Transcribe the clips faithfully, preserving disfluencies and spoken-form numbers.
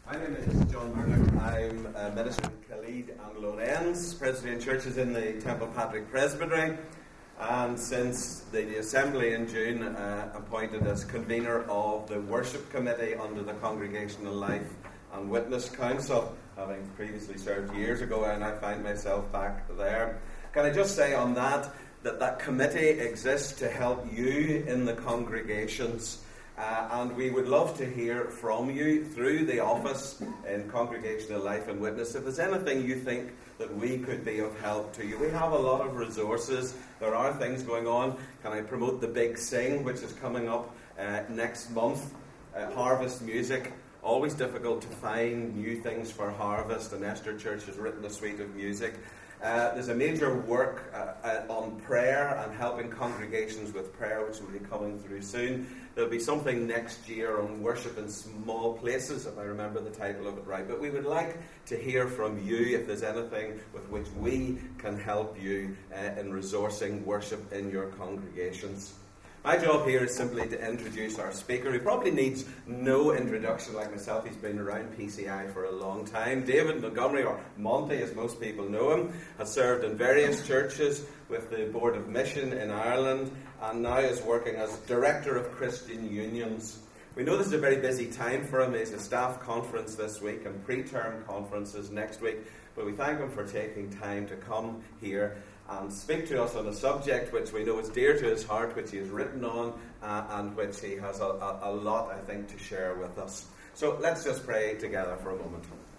My name is John Murdoch. I'm a minister in Khalid and Lone Ends, Presbyterian churches in the Temple Patrick Presbytery, and since the Assembly in June uh, appointed as convener of the Worship Committee under the Congregational Life and Witness Council, having previously served years ago, and I find myself back there. Can I just say on that, that that committee exists to help you in the congregations. Uh, and we would love to hear from you through the office in Congregational Life and Witness. If there's anything you think that we could be of help to you, we have a lot of resources. There are things going on. Can I promote the Big Sing, which is coming up uh, next month? Uh, Harvest Music. Always difficult to find new things for Harvest, and Esther Church has written a suite of music. Uh, there's a major work uh, uh, on prayer and helping congregations with prayer, which will be coming through soon. There'll be something next year on worship in small places, if I remember the title of it right. But we would like to hear from you if there's anything with which we can help you uh, in resourcing worship in your congregations. My job here is simply to introduce our speaker, who probably needs no introduction like myself. He's been around P C I for a long time. David Montgomery, or Monty as most people know him, has served in various churches with the Board of Mission in Ireland and now is working as Director of Christian Unions. We know this is a very busy time for him. He has a staff conference this week and pre-term conferences next week, but we thank him for taking time to come here and speak to us on a subject which we know is dear to his heart, which he has written on, uh, and which he has a, a, a lot, I think, to share with us. So let's just pray together for a moment.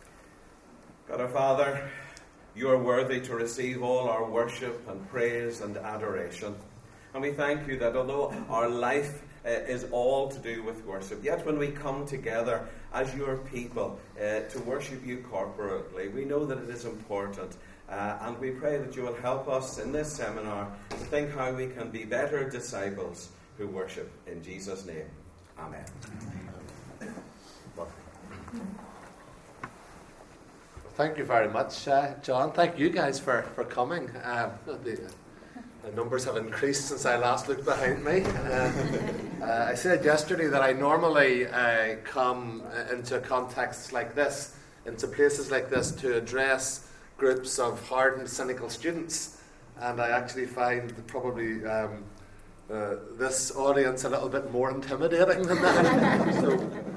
God our Father, you are worthy to receive all our worship and praise and adoration. And we thank you that although our life uh, is all to do with worship, yet when we come together as your people uh, to worship you corporately, we know that it is important. Uh, and we pray that you will help us in this seminar to think how we can be better disciples who worship in Jesus' name. Amen. Thank you very much, uh, John. Thank you guys for, for coming. Uh, the, the numbers have increased since I last looked behind me. Uh, uh, I said yesterday that I normally uh, come into contexts like this, into places like this, to address groups of hardened, cynical students, and I actually find probably um, uh, this audience a little bit more intimidating than that. So,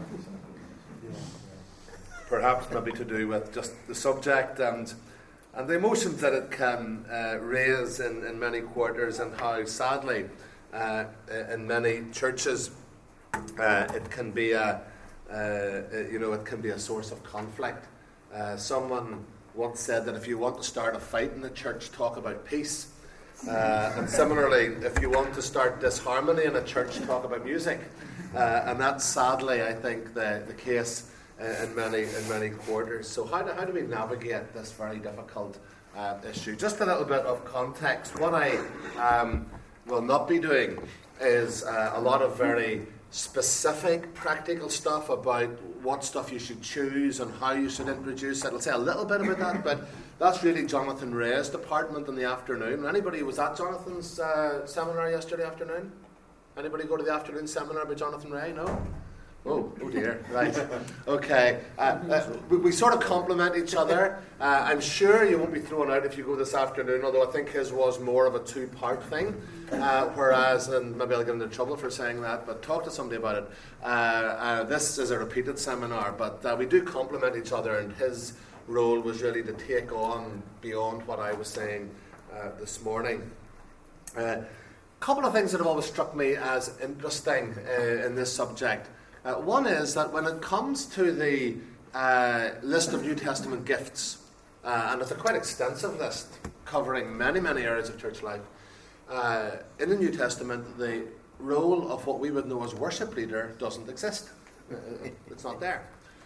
yeah. Perhaps maybe to do with just the subject and and the emotions that it can uh, raise in, in many quarters, and how sadly uh, in many churches uh, it can be a uh, you know it can be a source of conflict. Uh, someone once said that if you want to start a fight in the church, talk about peace. Uh, and similarly, if you want to start disharmony in a church, talk about music. Uh, and that's sadly, I think, the, the case uh, in many in many quarters. So how do, how do we navigate this very difficult uh, issue? Just a little bit of context. What I um, will not be doing is uh, a lot of very specific practical stuff about what stuff you should choose and how you should introduce it. I'll say a little bit about that, but that's really Jonathan Ray's department in the afternoon. Anybody, was that Jonathan's uh, seminar yesterday afternoon? Anybody go to the afternoon seminar by Jonathan Ray? No? Oh, oh dear. Right. Okay. Uh, uh, we, we sort of complement each other. Uh, I'm sure you won't be thrown out if you go this afternoon, although I think his was more of a two-part thing. Uh, whereas, and maybe I'll get into trouble for saying that, but talk to somebody about it. Uh, uh, this is a repeated seminar, but uh, we do complement each other, and his role was really to take on beyond what I was saying uh, this morning. A uh, couple of things that have always struck me as interesting uh, in this subject. Uh, one is that when it comes to the uh, list of New Testament gifts, uh, and it's a quite extensive list covering many, many areas of church life, uh, in the New Testament, the role of what we would know as worship leader doesn't exist. It's not there.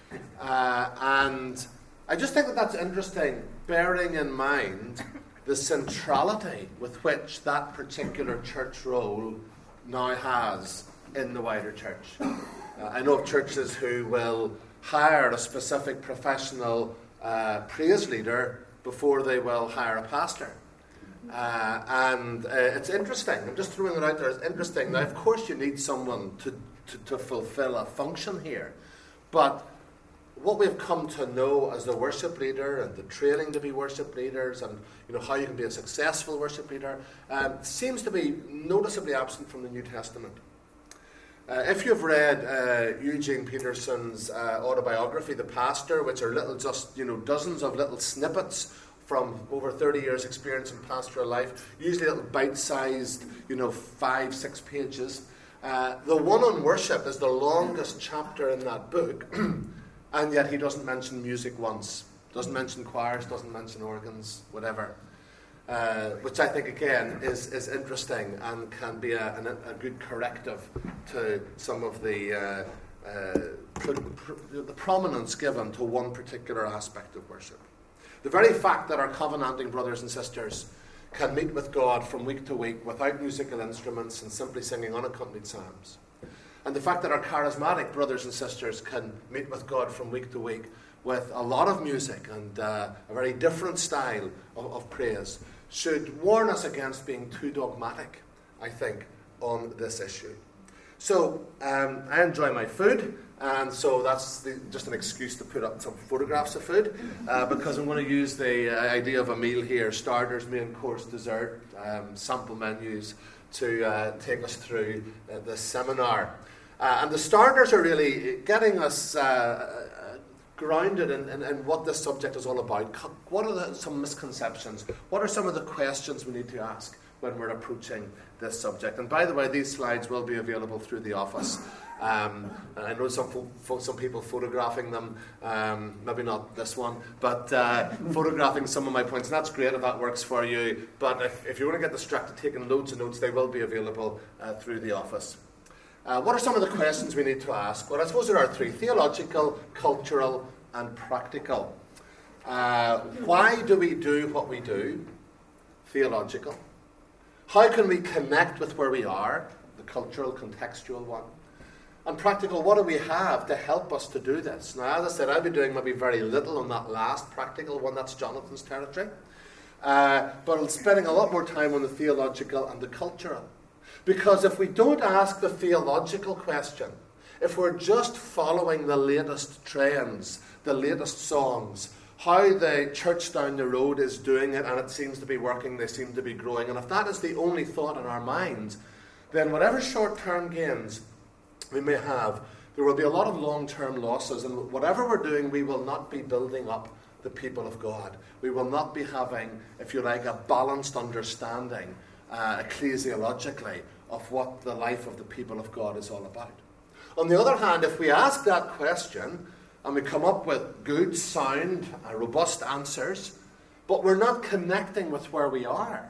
Uh, and I just think that that's interesting, bearing in mind the centrality with which that particular church role now has in the wider church. Uh, I know of churches who will hire a specific professional uh, praise leader before they will hire a pastor. Uh, and uh, it's interesting. I'm just throwing it out there. It's interesting. Now, of course, you need someone to, to, to fulfill a function here. But what we've come to know as the worship leader and the training to be worship leaders and you know how you can be a successful worship leader um, seems to be noticeably absent from the New Testament. Uh, if you've read uh, Eugene Peterson's uh, autobiography, The Pastor, which are little, just you know, dozens of little snippets from over thirty years' experience in pastoral life, usually little bite-sized, you know, five, six pages. Uh, the one on worship is the longest chapter in that book, and yet he doesn't mention music once. Doesn't mention choirs, doesn't mention organs, whatever. Uh, which I think, again, is, is interesting and can be a, an, a good corrective to some of the, uh, uh, pr- pr- the prominence given to one particular aspect of worship. The very fact that our covenanting brothers and sisters can meet with God from week to week without musical instruments and simply singing unaccompanied psalms. And the fact that our charismatic brothers and sisters can meet with God from week to week with a lot of music and uh, a very different style of, of praise should warn us against being too dogmatic, I think, on this issue. So, um, I enjoy my food, and so that's the, just an excuse to put up some photographs of food, uh, because I'm going to use the uh, idea of a meal here, starters, main course, dessert, um, sample menus, to uh, take us through uh, this seminar. Uh, and the starters are really getting us uh, grounded in, in, in what this subject is all about. What are the, some misconceptions? What are some of the questions we need to ask when we're approaching this subject? And by the way, these slides will be available through the office. Um, I know some fo- fo- some people photographing them, um, maybe not this one, but uh, photographing some of my points. And that's great if that works for you. But if, if you want to get distracted taking loads of notes, they will be available uh, through the office. Uh, what are some of the questions we need to ask? Well, I suppose there are three: theological, cultural, and practical. Uh, why do we do what we do? Theological. How can we connect with where we are? The cultural, contextual one. And practical, what do we have to help us to do this? Now, as I said, I'll be doing maybe very little on that last practical one. That's Jonathan's territory. Uh, but I'm spending a lot more time on the theological and the cultural. Because if we don't ask the theological question, if we're just following the latest trends, the latest songs, how the church down the road is doing it and it seems to be working, they seem to be growing, and if that is the only thought in our minds, then whatever short-term gains we may have, there will be a lot of long-term losses, and whatever we're doing, we will not be building up the people of God. We will not be having, if you like, a balanced understanding uh, ecclesiologically of what the life of the people of God is all about. On the other hand, if we ask that question and we come up with good, sound, uh, robust answers, but we're not connecting with where we are,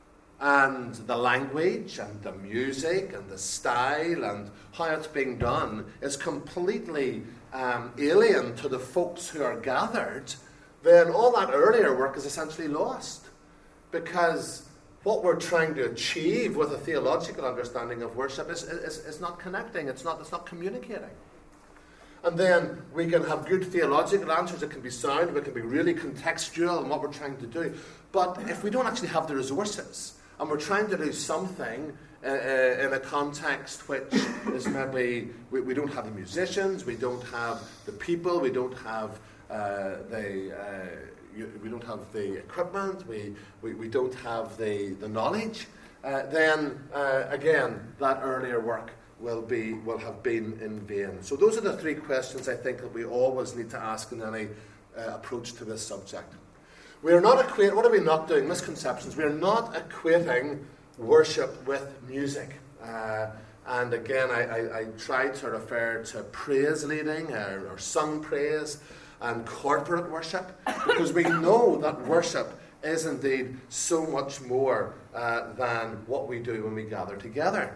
and the language and the music and the style and how it's being done is completely um, alien to the folks who are gathered, then all that earlier work is essentially lost. Because what we're trying to achieve with a theological understanding of worship is, is, is not connecting, it's not, it's not communicating. And then we can have good theological answers, it can be sound, it can be really contextual in what we're trying to do. But if we don't actually have the resources, and we're trying to do something uh, uh, in a context which is maybe, we, we don't have the musicians, we don't have the people, we don't have uh, the... Uh, we don't have the equipment, we, we, we don't have the, the knowledge, uh, then uh, again, that earlier work will be will have been in vain. So those are the three questions I think that we always need to ask in any uh, approach to this subject. We are not equating, what are we not doing? Misconceptions. We are not equating worship with music. Uh, and again, I, I, I try to refer to praise leading or, or sung praise and corporate worship, because we know that worship is indeed so much more uh, than what we do when we gather together.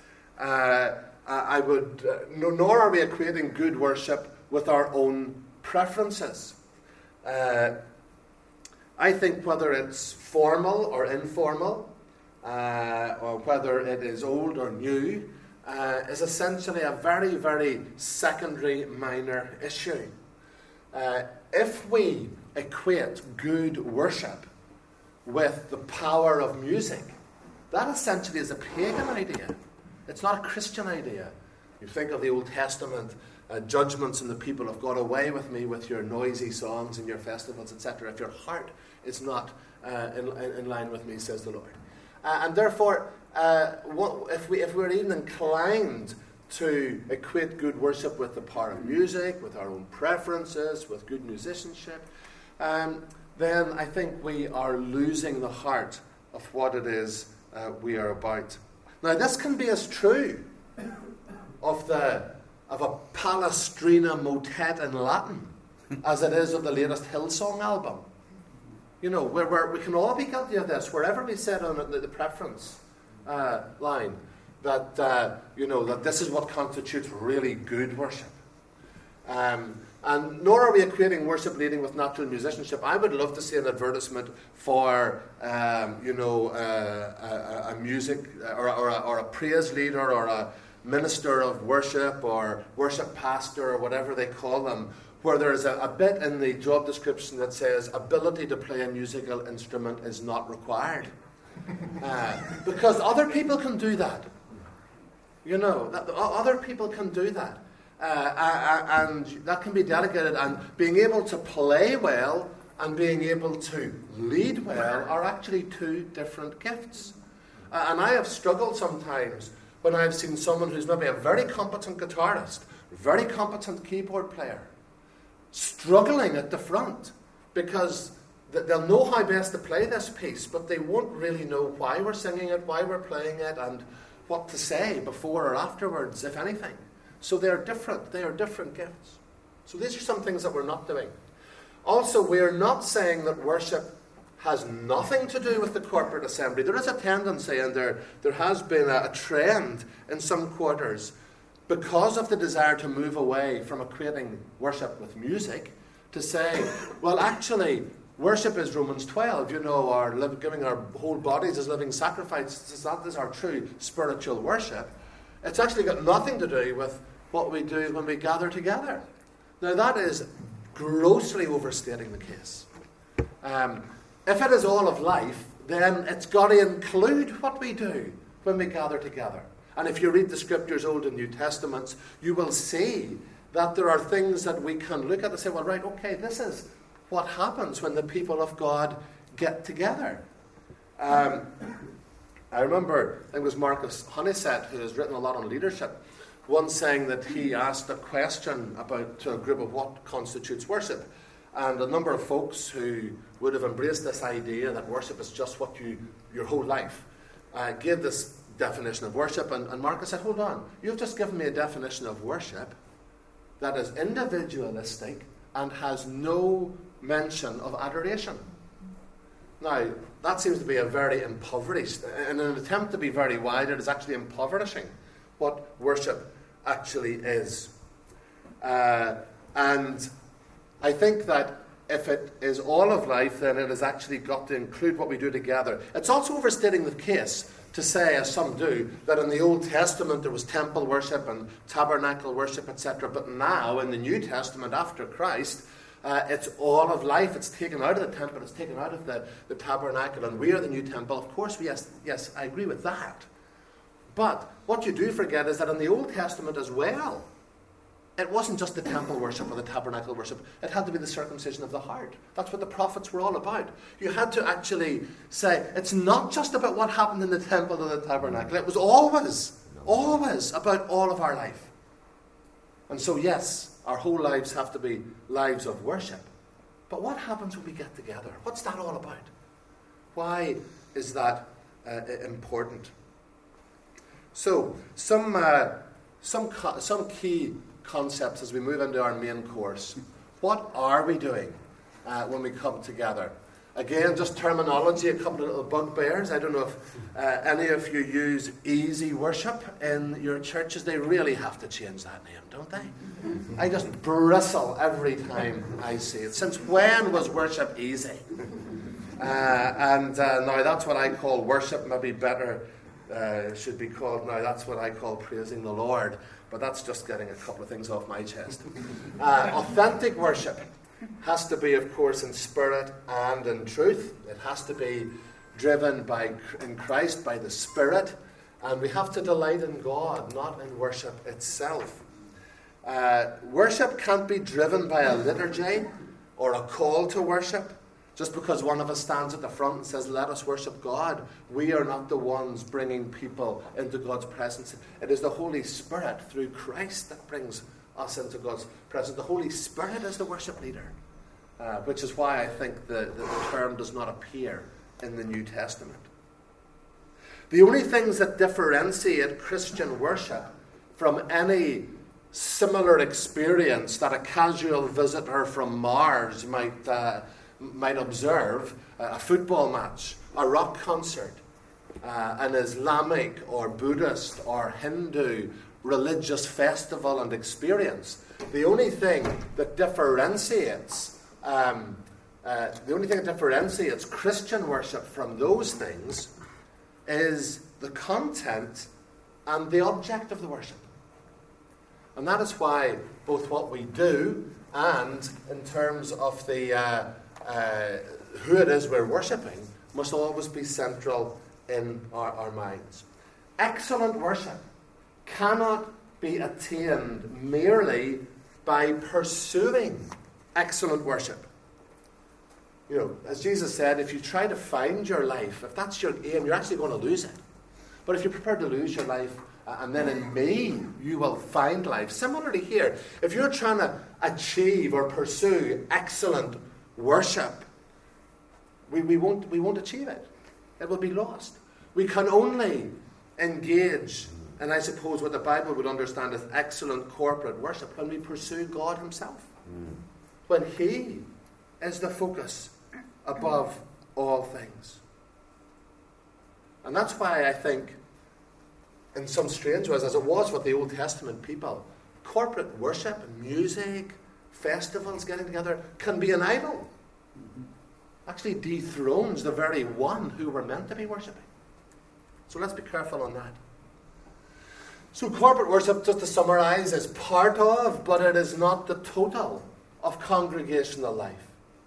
Uh, I would, uh, no, nor are we equating good worship with our own preferences. Uh, I think whether it's formal or informal, uh, or whether it is old or new, uh, is essentially a very, very secondary minor issue. Uh, if we equate good worship with the power of music, that essentially is a pagan idea. It's not a Christian idea. You think of the Old Testament uh, judgments on the people of God. Away with me with your noisy songs and your festivals, et cetera, if your heart is not uh, in, in line with me, says the Lord. Uh, and therefore, uh, what, if, we, if we're even inclined to equate good worship with the power of music, with our own preferences, with good musicianship, um, then I think we are losing the heart of what it is uh, we are about. Now, this can be as true of the of a Palestrina motet in Latin as it is of the latest Hillsong album. You know, where, where we can all be guilty of this, wherever we set on the, the preference uh, line, that, uh, you know, that this is what constitutes really good worship. Um, and nor are we equating worship leading with natural musicianship. I would love to see an advertisement for, um, you know, uh, a, a music or, or, a, or a praise leader or a minister of worship or worship pastor or whatever they call them, where there's a, a bit in the job description that says ability to play a musical instrument is not required. Uh, because other people can do that. You know, that, other people can do that. Uh, and that can be delegated, and being able to play well and being able to lead well are actually two different gifts. Uh, and I have struggled sometimes when I've seen someone who's maybe a very competent guitarist, very competent keyboard player, struggling at the front because they'll know how best to play this piece, but they won't really know why we're singing it, why we're playing it, and what to say before or afterwards, if anything. So they're different. They are different gifts. So these are some things that we're not doing. Also, we're not saying that worship has nothing to do with the corporate assembly. There is a tendency, and there, there has been a, a trend in some quarters, because of the desire to move away from equating worship with music, to say, well, actually, worship is Romans twelve, you know, our live, giving our whole bodies as living sacrifices. That is our true spiritual worship. It's actually got nothing to do with what we do when we gather together. Now, that is grossly overstating the case. Um, if it is all of life, then it's got to include what we do when we gather together. And if you read the Scriptures, Old and New Testaments, you will see that there are things that we can look at and say, well, right, okay, this is what happens when the people of God get together. Um, I remember, I think it was Marcus Honeysett, who has written a lot on leadership, once saying that he asked a question about to a group of what constitutes worship. And a number of folks who would have embraced this idea that worship is just what you, your whole life, uh, gave this definition of worship. And, and Marcus said, hold on, you've just given me a definition of worship that is individualistic and has no mention of adoration. Now, that seems to be a very impoverished, in an attempt to be very wide, it is actually impoverishing what worship actually is. Uh, and I think that if it is all of life, then it has actually got to include what we do together. It's also overstating the case to say, as some do, that in the Old Testament there was temple worship and tabernacle worship, et cetera. But now, in the New Testament, after Christ, Uh, it's all of life. It's taken out of the temple. It's taken out of the, the tabernacle. And we are the new temple. Of course, yes, yes, I agree with that. But what you do forget is that in the Old Testament as well, it wasn't just the temple worship or the tabernacle worship. It had to be the circumcision of the heart. That's what the prophets were all about. You had to actually say, it's not just about what happened in the temple or the tabernacle. It was always, always about all of our life. And so, yes, our whole lives have to be lives of worship. But what happens when we get together? What's that all about? Why is that uh, important? So, some uh, some co- some key concepts as we move into our main course. What are we doing uh, when we come together? Again, just terminology, a couple of little bugbears. I don't know if uh, any of you use easy worship in your churches. They really have to change that name, don't they? I just bristle every time I see it. Since when was worship easy? Uh, and uh, now that's what I call worship. Maybe better uh, should be called now. That's what I call praising the Lord. But that's just getting a couple of things off my chest. Uh, authentic worship has to be, of course, in spirit and in truth. It has to be driven by in Christ, by the Spirit. And we have to delight in God, not in worship itself. Uh, worship can't be driven by a liturgy or a call to worship. Just because one of us stands at the front and says, let us worship God, we are not the ones bringing people into God's presence. It is the Holy Spirit through Christ that brings us into God's presence. The Holy Spirit is the worship leader, uh, which is why I think the, the, the term does not appear in the New Testament. The only things that differentiate Christian worship from any similar experience that a casual visitor from Mars might uh, might observe, a football match, a rock concert, uh, an Islamic or Buddhist or Hindu religious festival and experience. The only thing that differentiates um, uh, the only thing that differentiates Christian worship from those things is the content and the object of the worship. And that is why both what we do and in terms of the uh, uh, who it is we're worshipping must always be central in our, our minds. Excellent worship cannot be attained merely by pursuing excellent worship. You know, as Jesus said, if you try to find your life, if that's your aim, you're actually going to lose it. But if you're prepared to lose your life, uh, and then in me, you will find life. Similarly here, if you're trying to achieve or pursue excellent worship, we, we, won't, we won't achieve it. It will be lost. We can only engage, and I suppose what the Bible would understand as excellent corporate worship, when we pursue God himself. Mm. When he is the focus above all things. And that's why I think, in some strange ways, as it was with the Old Testament people, corporate worship and music, festivals, getting together, can be an idol. Actually dethrones the very one who we're meant to be worshipping. So let's be careful on that. So corporate worship, just to summarize, is part of, but it is not the total of congregational life.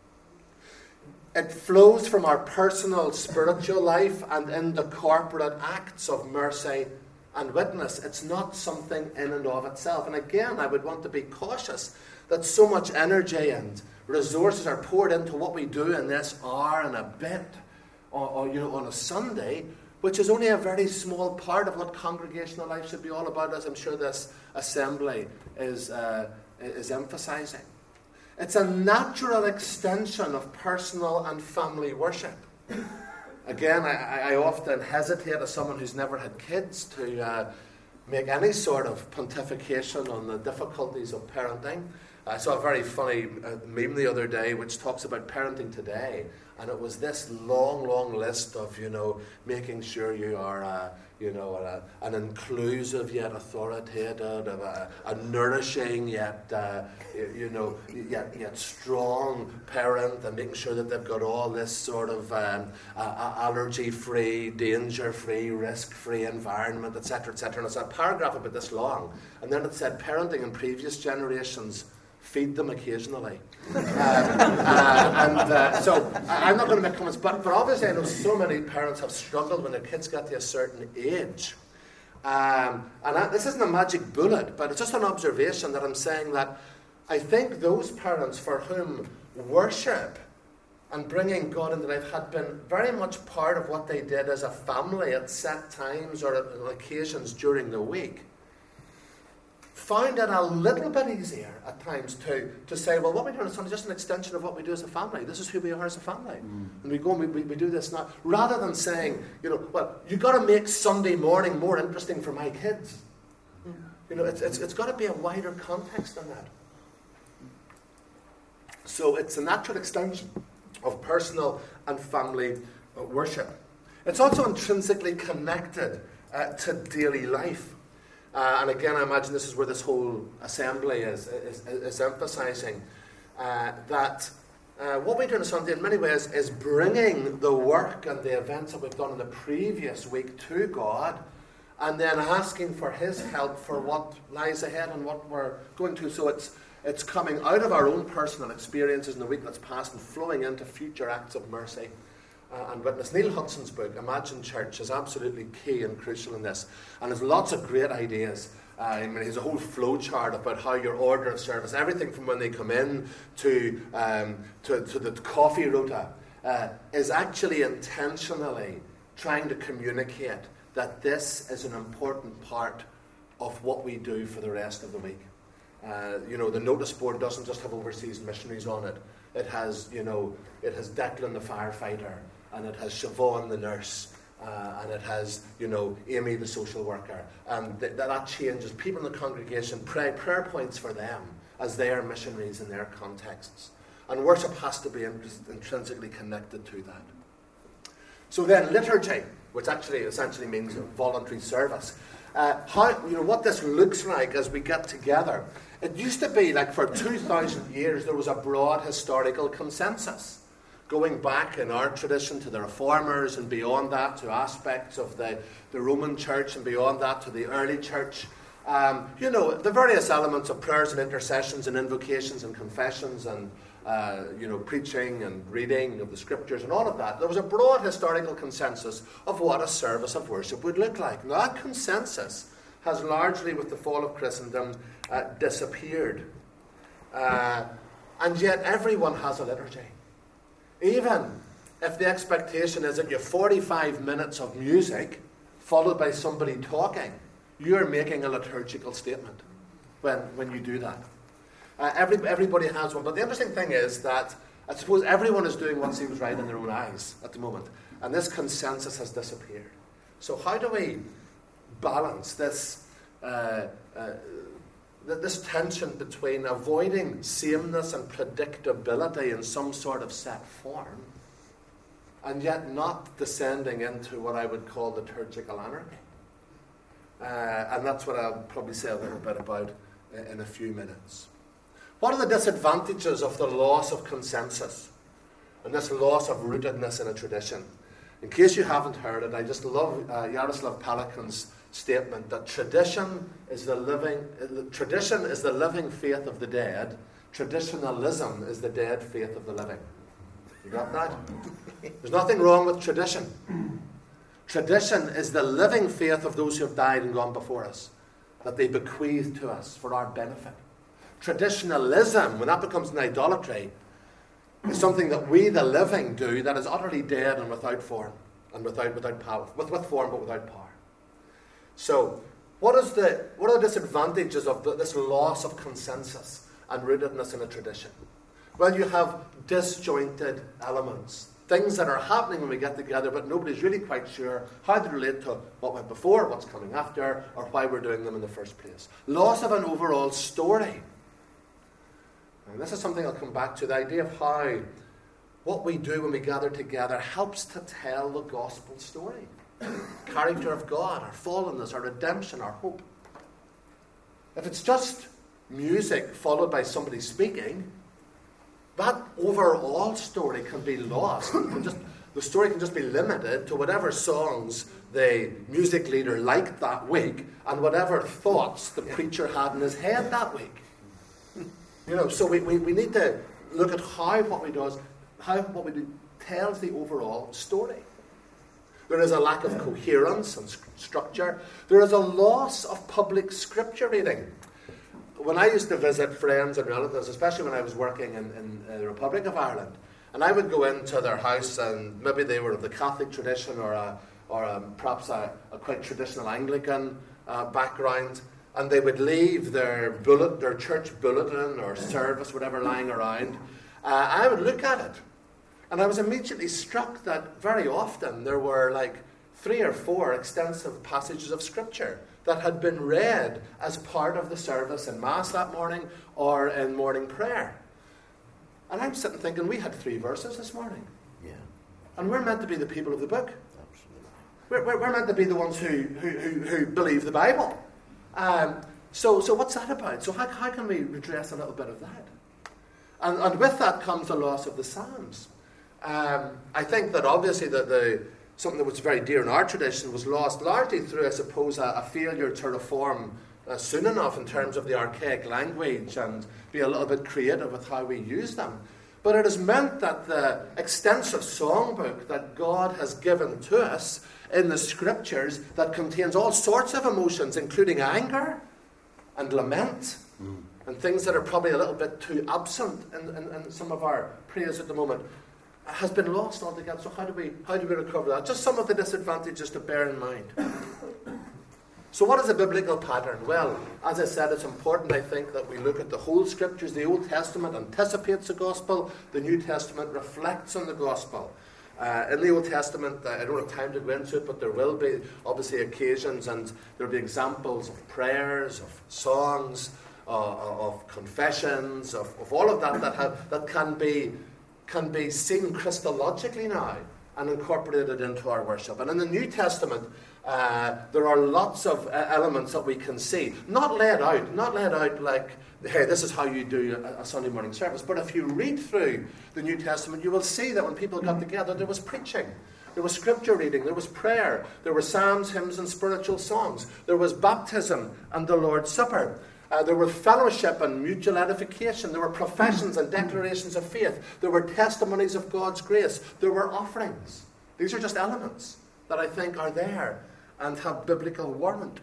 It flows from our personal spiritual life and in the corporate acts of mercy and witness. It's not something in and of itself. And again, I would want to be cautious that so much energy and resources are poured into what we do in this hour and a bit, or, or you know, on a Sunday, which is only a very small part of what congregational life should be all about, as I'm sure this assembly is uh, is emphasizing. It's a natural extension of personal and family worship. Again, I, I often hesitate as someone who's never had kids to uh, make any sort of pontification on the difficulties of parenting. I saw a very funny uh, meme the other day which talks about parenting today, and it was this long, long list of, you know, making sure you are, uh, you know, a, an inclusive yet authoritative, a, a nourishing yet, uh, you, you know, yet, yet strong parent, and making sure that they've got all this sort of um, uh, allergy-free, danger-free, risk-free environment, et cetera, et cetera. And it's a paragraph about this long, and then it said parenting in previous generations. Feed them occasionally. uh, uh, and uh, so I'm not going to make comments, but, but obviously I know so many parents have struggled when their kids get to a certain age. Um, and I, this isn't a magic bullet, but it's just an observation that I'm saying that I think those parents for whom worship and bringing God into life had been very much part of what they did as a family at set times or at occasions during the week, found it a little bit easier at times to, to say, well, what we do on Sunday is just an extension of what we do as a family. This is who we are as a family. Mm. And we go and we, we, we do this now. Rather than saying, you know, well, you've got to make Sunday morning more interesting for my kids. Mm. You know, it's, it's, it's got to be a wider context than that. So it's a natural extension of personal and family uh, worship. It's also intrinsically connected uh, to daily life. Uh, and again, I imagine this is where this whole assembly is, is, is emphasizing uh, that uh, what we do on Sunday in many ways is bringing the work and the events that we've done in the previous week to God, and then asking for his help for what lies ahead and what we're going to. So it's it's coming out of our own personal experiences in the week that's passed and flowing into future acts of mercy Uh, and witness. Neil Hudson's book, Imagine Church, is absolutely key and crucial in this. And there's lots of great ideas Uh, I mean, there's a whole flow chart about how your order of service, everything from when they come in to um, to, to the coffee rota, uh, is actually intentionally trying to communicate that this is an important part of what we do for the rest of the week. Uh, you know, the notice board doesn't just have overseas missionaries on it. It has, you know, it has Declan the firefighter, and it has Siobhan the nurse, uh, and it has, you know, Amy the social worker. And th- that changes. People in the congregation pray prayer points for them as they are missionaries in their contexts. And worship has to be intrinsically connected to that. So then liturgy, which actually essentially means voluntary service. Uh, how, you know, what this looks like as we get together. It used to be like for two thousand years there was a broad historical consensus, going back in our tradition to the Reformers and beyond that to aspects of the, the Roman Church and beyond that to the early Church. Um, you know, the various elements of prayers and intercessions and invocations and confessions and Uh, you know, preaching and reading of the scriptures and all of that. There was a broad historical consensus of what a service of worship would look like. Now, that consensus has largely, with the fall of Christendom, uh, disappeared. Uh, and yet everyone has a liturgy. Even if the expectation is that you have forty-five minutes of music followed by somebody talking, you're making a liturgical statement when, when you do that. Uh, every, everybody has one. But the interesting thing is that I suppose everyone is doing what seems right in their own eyes at the moment. And this consensus has disappeared. So how do we balance this, uh, uh, this tension between avoiding sameness and predictability in some sort of set form and yet not descending into what I would call liturgical anarchy? Uh, and that's what I'll probably say a little bit about in a few minutes. What are the disadvantages of the loss of consensus and this loss of rootedness in a tradition? In case you haven't heard it, I just love uh, Yaroslav Pelikan's statement that tradition is the living uh, tradition is the living faith of the dead. Traditionalism is the dead faith of the living. You got that? There's nothing wrong with tradition. Tradition is the living faith of those who have died and gone before us, that they bequeath to us for our benefit. Traditionalism, when that becomes an idolatry, is something that we, the living, do that is utterly dead and without form, and without without power, with, with form but without power. So, what is the what are the disadvantages of the, this loss of consensus and rootedness in a tradition? Well, you have disjointed elements, things that are happening when we get together, but nobody's really quite sure how they relate to what went before, what's coming after, or why we're doing them in the first place. Loss of an overall story. And this is something I'll come back to, the idea of how what we do when we gather together helps to tell the gospel story. Character of God, our fallenness, our redemption, our hope. If it's just music followed by somebody speaking, that overall story can be lost. It can just, the story can just be limited to whatever songs the music leader liked that week and whatever thoughts the preacher had in his head that week. You know, so we, we, we need to look at how what we do, how what we do tells the overall story. There is a lack of coherence and st- structure. There is a loss of public scripture reading. When I used to visit friends and relatives, especially when I was working in, in uh, the Republic of Ireland, and I would go into their house and maybe they were of the Catholic tradition or a, or a, perhaps a, a quite traditional Anglican uh, background, and they would leave their bullet, their church bulletin or service, whatever, lying around. Uh, I would look at it, and I was immediately struck that very often there were like three or four extensive passages of Scripture that had been read as part of the service in Mass that morning or in morning prayer. And I'm sitting thinking, we had three verses this morning. Yeah. And we're meant to be the people of the book. Absolutely. We're, we're, we're meant to be the ones who, who, who, who believe the Bible. Um, so, so what's that about? So how, how can we redress a little bit of that? And, and with that comes the loss of the Psalms. Um, I think that obviously the, the something that was very dear in our tradition was lost largely through, I suppose, a, a failure to reform uh, soon enough in terms of the archaic language and be a little bit creative with how we use them. But it has meant that the extensive songbook that God has given to us in the Scriptures that contains all sorts of emotions, including anger, and lament mm. and things that are probably a little bit too absent in, in, in some of our praise at the moment has been lost altogether. So how do we how do we recover that? Just some of the disadvantages to bear in mind. So what is a biblical pattern? Well, as I said, it's important, I think, that we look at the whole Scriptures. The Old Testament anticipates the Gospel. The New Testament reflects on the Gospel. Uh, in the Old Testament, uh, I don't have time to go into it, but there will be, obviously, occasions, and there will be examples of prayers, of songs, uh, of confessions, of, of all of that that, have, that can be can be seen Christologically now and incorporated into our worship. And in the New Testament, uh, there are lots of uh, elements that we can see. Not laid out, not laid out like, hey, this is how you do a, a Sunday morning service. But if you read through the New Testament, you will see that when people got together, there was preaching. There was scripture reading. There was prayer. There were psalms, hymns, and spiritual songs. There was baptism and the Lord's Supper. Uh, there were fellowship and mutual edification. There were professions and declarations of faith. There were testimonies of God's grace. There were offerings. These are just elements that I think are there and have biblical warrant.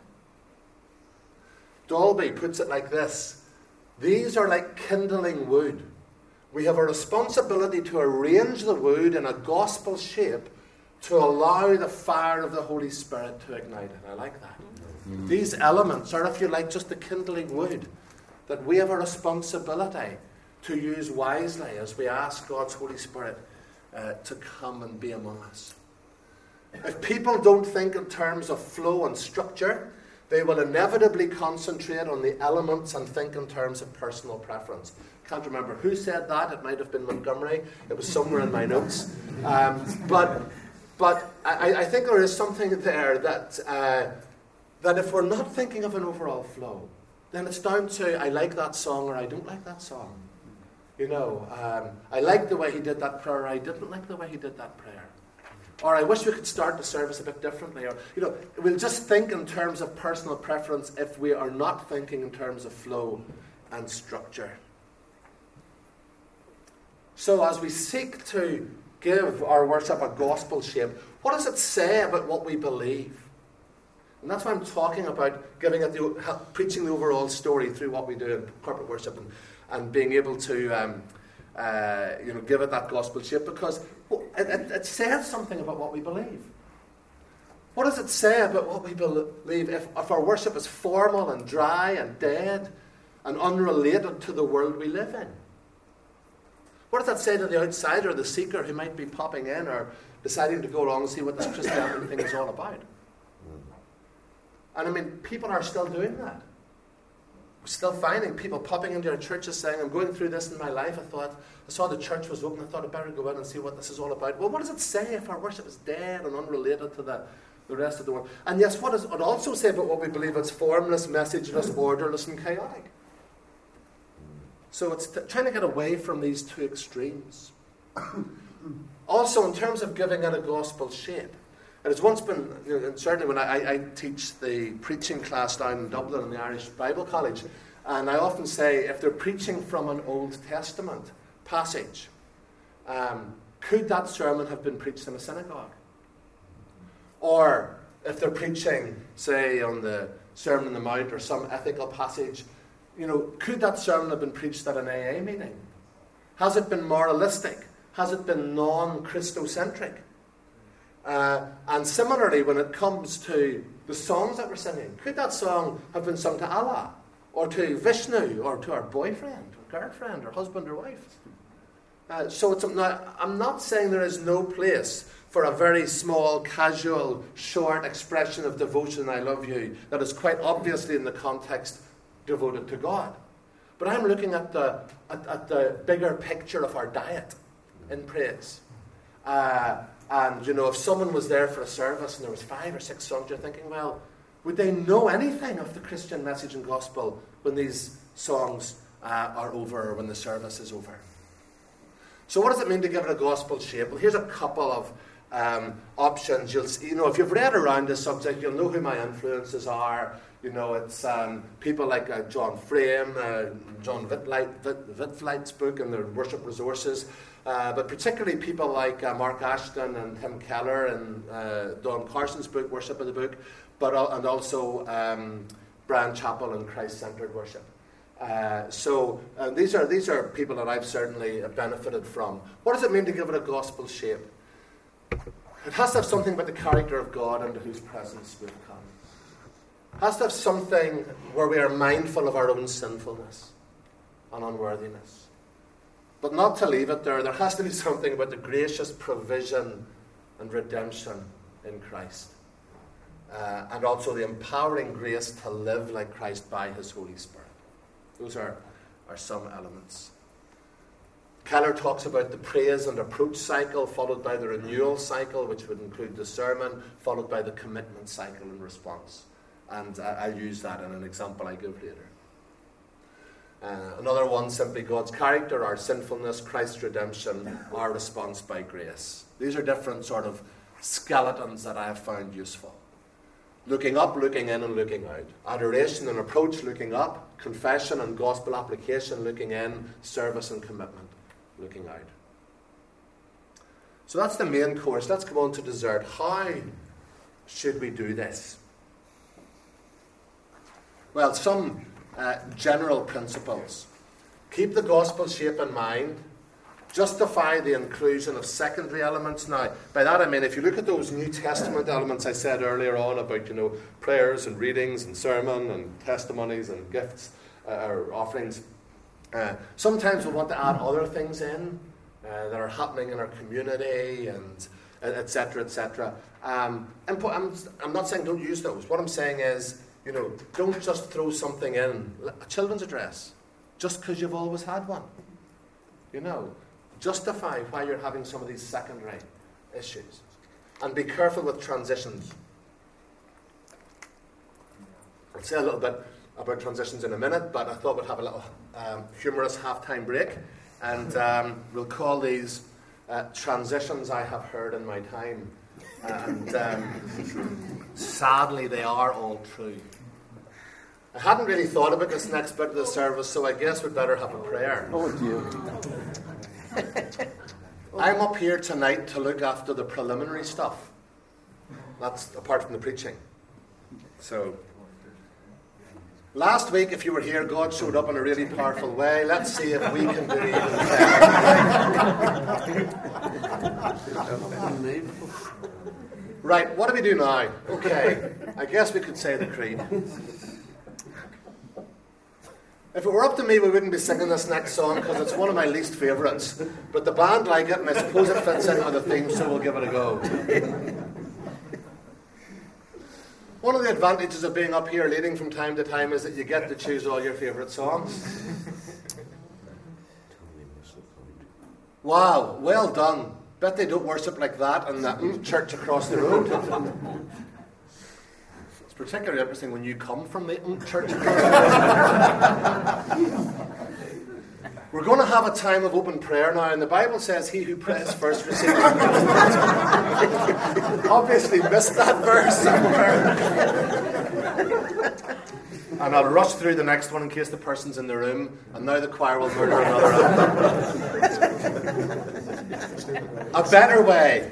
Dolby puts it like this: these are like kindling wood. We have a responsibility to arrange the wood in a gospel shape to allow the fire of the Holy Spirit to ignite it. I like that. Mm. These elements are, if you like, just the kindling wood that we have a responsibility to use wisely as we ask God's Holy Spirit uh, to come and be among us. If people don't think in terms of flow and structure, they will inevitably concentrate on the elements and think in terms of personal preference. Can't remember who said that. It might have been Montgomery. It was somewhere in my notes. Um, but but I, I think there is something there that uh, that if we're not thinking of an overall flow, then it's down to I like that song or I don't like that song. You know, um, I like the way he did that prayer or I didn't like the way he did that prayer. Or I wish we could start the service a bit differently. Or, you know, we'll just think in terms of personal preference if we are not thinking in terms of flow and structure. So as we seek to give our worship a gospel shape, what does it say about what we believe? And that's why I'm talking about giving it the, preaching the overall story through what we do in corporate worship and, and being able to um, uh, you know, give it that gospel shape, because it, it, it says something about what we believe. What does it say about what we believe if, if our worship is formal and dry and dead and unrelated to the world we live in? What does that say to the outsider, the seeker who might be popping in or deciding to go along and see what this Christianity thing is all about? And I mean, people are still doing that. We're still finding people popping into our churches saying, I'm going through this in my life. I thought, I saw the church was open. I thought I'd better go in and see what this is all about. Well, what does it say if our worship is dead and unrelated to the, the rest of the world? And yes, what does it also say about what we believe? It's formless, messageless, orderless, and chaotic. So it's t- trying to get away from these two extremes. Also, in terms of giving it a gospel shape, it has once been, you know, certainly when I, I teach the preaching class down in Dublin in the Irish Bible College, and I often say if they're preaching from an Old Testament passage, um, could that sermon have been preached in a synagogue? Or if they're preaching, say, on the Sermon on the Mount or some ethical passage, you know, could that sermon have been preached at an A A meeting? Has it been moralistic? Has it been non-Christocentric? Uh, and similarly, when it comes to the songs that we're singing, could that song have been sung to Allah, or to Vishnu, or to our boyfriend, or girlfriend, or husband or wife? Uh, so it's, now, I'm not saying there is no place for a very small, casual, short expression of devotion, I love you, that is quite obviously in the context devoted to God. But I'm looking at the, at, at the bigger picture of our diet in praise. Uh, And, you know, if someone was there for a service and there was five or six songs, you're thinking, well, would they know anything of the Christian message and gospel when these songs uh, are over or when the service is over? So what does it mean to give it a gospel shape? Well, here's a couple of um, options. You'll see, you know, if you've read around this subject, you'll know who my influences are. You know, it's um, people like uh, John Frame, uh, John Wittflight's book and the Worship Resources. Uh, but particularly people like uh, Mark Ashton and Tim Keller and uh, Don Carson's book, Worship of the Book, but uh, and also um, Brand Chapel and Christ-centered worship. Uh, so uh, these are these are people that I've certainly benefited from. What does it mean to give it a gospel shape? It has to have something about the character of God into whose presence we've come. It has to have something where we are mindful of our own sinfulness and unworthiness. But not to leave it there. There has to be something about the gracious provision and redemption in Christ. Uh, and also the empowering grace to live like Christ by his Holy Spirit. Those are, are some elements. Keller talks about the praise and approach cycle, followed by the renewal cycle, which would include the sermon, followed by the commitment cycle in response. And uh, I'll use that in an example I give later. Uh, another one, simply God's character, our sinfulness, Christ's redemption, our response by grace. These are different sort of skeletons that I have found useful. Looking up, looking in, and looking out. Adoration and approach, looking up. Confession and gospel application, looking in. Service and commitment, looking out. So that's the main course. Let's come on to dessert. How should we do this? Well, some uh, general principles. Keep the gospel shape in mind. Justify the inclusion of secondary elements. Now, by that I mean, if you look at those New Testament elements I said earlier on about, you know, prayers and readings and sermon and testimonies and gifts uh, or offerings, uh, sometimes we want to add other things in uh, that are happening in our community and et cetera, et cetera. Um, and put, I'm, I'm not saying don't use those. What I'm saying is, you know, don't just throw something in. A children's address, just because you've always had one. You know. Justify why you're having some of these secondary issues. And be careful with transitions. I'll say a little bit about transitions in a minute, but I thought we'd have a little um, humorous halftime break. And um, we'll call these uh, transitions I have heard in my time. And um, sadly, they are all true. I hadn't really thought about this next bit of the service, so I guess we'd better have a prayer. Oh, dear. I'm up here tonight to look after the preliminary stuff. That's apart from the preaching. So, last week, if you were here, God showed up in a really powerful way. Let's see if we can do even better. Right, what do we do now? Okay, I guess we could say the creed. If it were up to me, we wouldn't be singing this next song because it's one of my least favourites. But the band like it, and I suppose it fits in with the theme, so we'll give it a go. One of the advantages of being up here leading from time to time is that you get to choose all your favourite songs. Wow, well done. Bet they don't worship like that in the church across the road. Particularly interesting when you come from the church. We're going to have a time of open prayer now, and the Bible says he who prays first receives. Obviously missed that verse somewhere. And I'll rush through the next one in case the person's in the room, and now the choir will murder another anthem. A better way.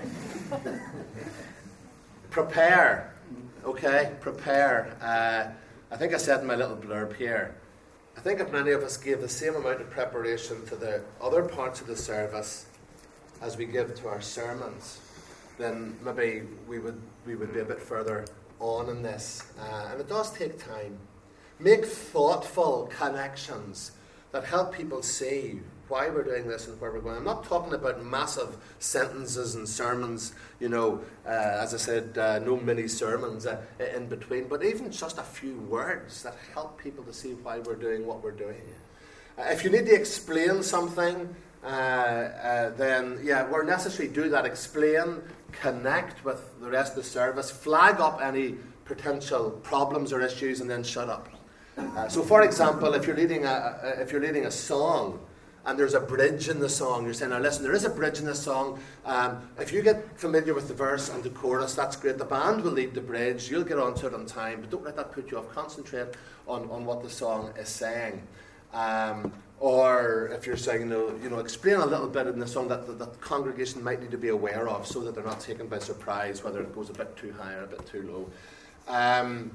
Prepare. Okay, prepare. Uh, I think I said in my little blurb here, I think if many of us gave the same amount of preparation to the other parts of the service as we give to our sermons, then maybe we would we would be a bit further on in this. Uh, and it does take time. Make thoughtful connections that help people see why we're doing this and where we're going. I'm not talking about massive sentences and sermons, you know, uh, as I said, uh, no mini sermons uh, in between, but even just a few words that help people to see why we're doing what we're doing. Uh, if you need to explain something, uh, uh, then, yeah, where necessary, do that. Explain, connect with the rest of the service, flag up any potential problems or issues, and then shut up. Uh, so, for example, if you're leading a, a if you're leading a song, and there's a bridge in the song, you're saying, now listen, there is a bridge in this song. Um, if you get familiar with the verse and the chorus, that's great. The band will lead the bridge. You'll get onto it on time, but don't let that put you off. Concentrate on, on what the song is saying. Um, or if you're saying, you know, you know, explain a little bit in the song that, that the congregation might need to be aware of so that they're not taken by surprise, whether it goes a bit too high or a bit too low. Um,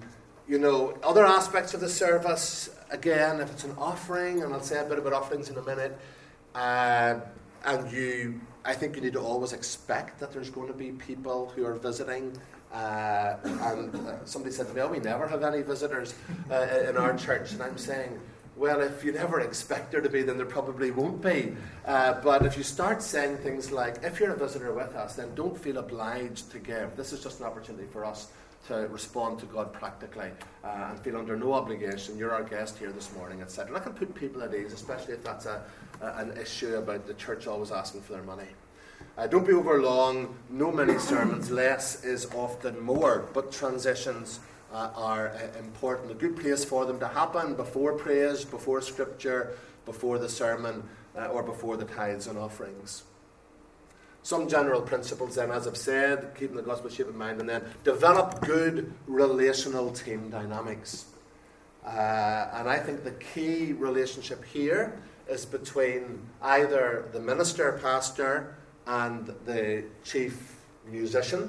you know, other aspects of the service, again, if it's an offering, and I'll say a bit about offerings in a minute, uh, and you, I think you need to always expect that there's going to be people who are visiting. Uh, and uh, somebody said to me, oh, we never have any visitors uh, in our church. And I'm saying, well, if you never expect there to be, then there probably won't be. Uh, but if you start saying things like, if you're a visitor with us, then don't feel obliged to give. This is just an opportunity for us to respond to God practically uh, and feel under no obligation. You're our guest here this morning, et cetera. That can put people at ease, especially if that's a, a, an issue about the church always asking for their money. Uh, don't be over long, no many sermons, less is often more, but transitions uh, are uh, important. A good place for them to happen before praise, before scripture, before the sermon, uh, or before the tithes and offerings. Some general principles then, as I've said, keeping the gospel shape in mind, and then develop good relational team dynamics. Uh, and I think the key relationship here is between either the minister, pastor, and the chief musician,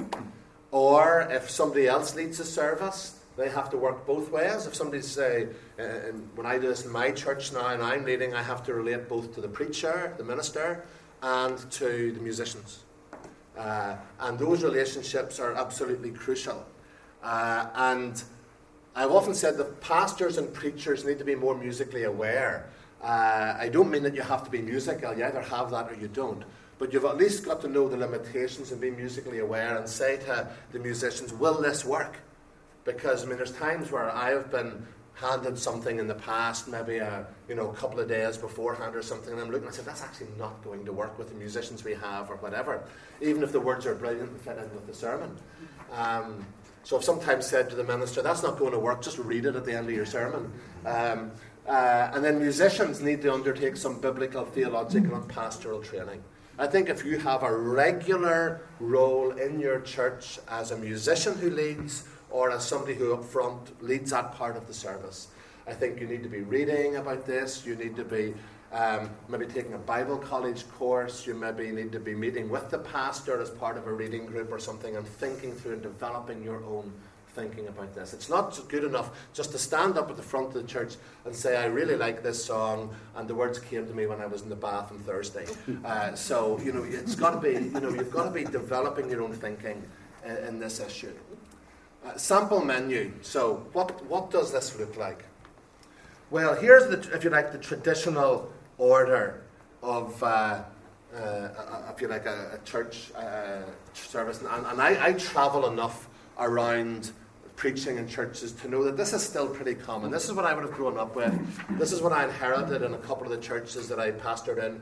or if somebody else leads a service, they have to work both ways. If somebody's say, uh, when I do this in my church now and I'm leading, I have to relate both to the preacher, the minister, and to the musicians. Uh, and those relationships are absolutely crucial. Uh, and I've often said that pastors and preachers need to be more musically aware. Uh, I don't mean that you have to be musical, you either have that or you don't. But you've at least got to know the limitations and be musically aware and say to the musicians, will this work? Because, I mean, there's times where I have been handed something in the past, maybe a you know, a couple of days beforehand or something, and I'm looking and I said, that's actually not going to work with the musicians we have or whatever, even if the words are brilliant and fit in with the sermon. Um, so I've sometimes said to the minister, that's not going to work, just read it at the end of your sermon. Um, uh, and then musicians need to undertake some biblical, theological and pastoral training. I think if you have a regular role in your church as a musician who leads or as somebody who up front leads that part of the service, I think you need to be reading about this, you need to be um, maybe taking a Bible college course, you maybe need to be meeting with the pastor as part of a reading group or something and thinking through and developing your own thinking about this. It's not good enough just to stand up at the front of the church and say, I really like this song, and the words came to me when I was in the bath on Thursday. Uh, so, you know, it's got to be, you know, you've got to be developing your own thinking in, in this issue. Uh, sample menu. So, what what does this look like? Well, here's the, if you like, the traditional order of, uh, uh, if you like, a, a church uh, service, and, and I, I travel enough around preaching in churches to know that this is still pretty common. This is what I would have grown up with. This is what I inherited in a couple of the churches that I pastored in.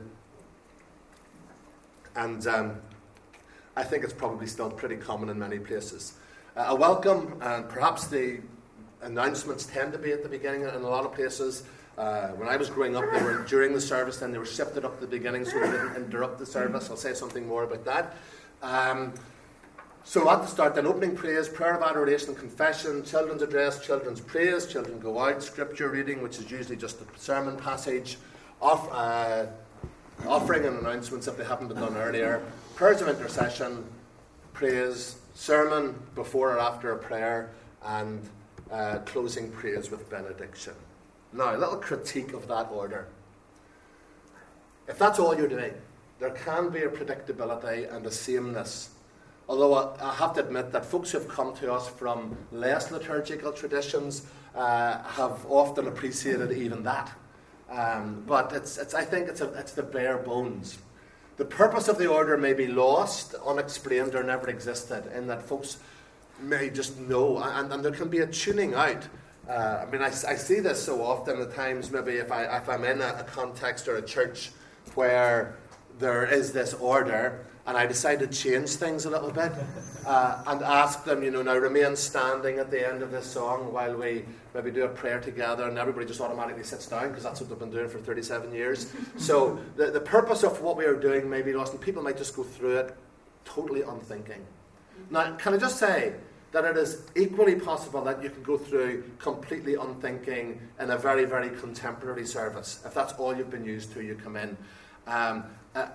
And um, I think it's probably still pretty common in many places. Uh, a welcome, and perhaps the announcements tend to be at the beginning in a lot of places. Uh, when I was growing up, they were during the service, then they were shifted up at the beginning so they didn't interrupt the service. I'll say something more about that. Um, So at the start, then opening praise, prayer of adoration, confession, children's address, children's praise, children go out, scripture reading, which is usually just a sermon passage, off, uh, offering and announcements if they haven't been done earlier, prayers of intercession, praise, sermon before or after a prayer, and uh, closing praise with benediction. Now, a little critique of that order. If that's all you're doing, there can be a predictability and a sameness. Although I have to admit that folks who have come to us from less liturgical traditions uh, have often appreciated even that. Um, but it's, it's, I think it's, a, it's the bare bones. The purpose of the order may be lost, unexplained, or never existed, in that folks may just know, and, and there can be a tuning out. Uh, I mean, I, I see this so often at times, maybe if, I, if I'm in a, a context or a church where there is this order, and I decide to change things a little bit uh, and ask them, you know, now remain standing at the end of this song while we maybe do a prayer together, and everybody just automatically sits down because that's what they've been doing for thirty-seven years. So the, the purpose of what we are doing may be lost, and people might just go through it totally unthinking. Now, can I just say that it is equally possible that you can go through completely unthinking in a very, very contemporary service. If that's all you've been used to, you come in. Um, uh,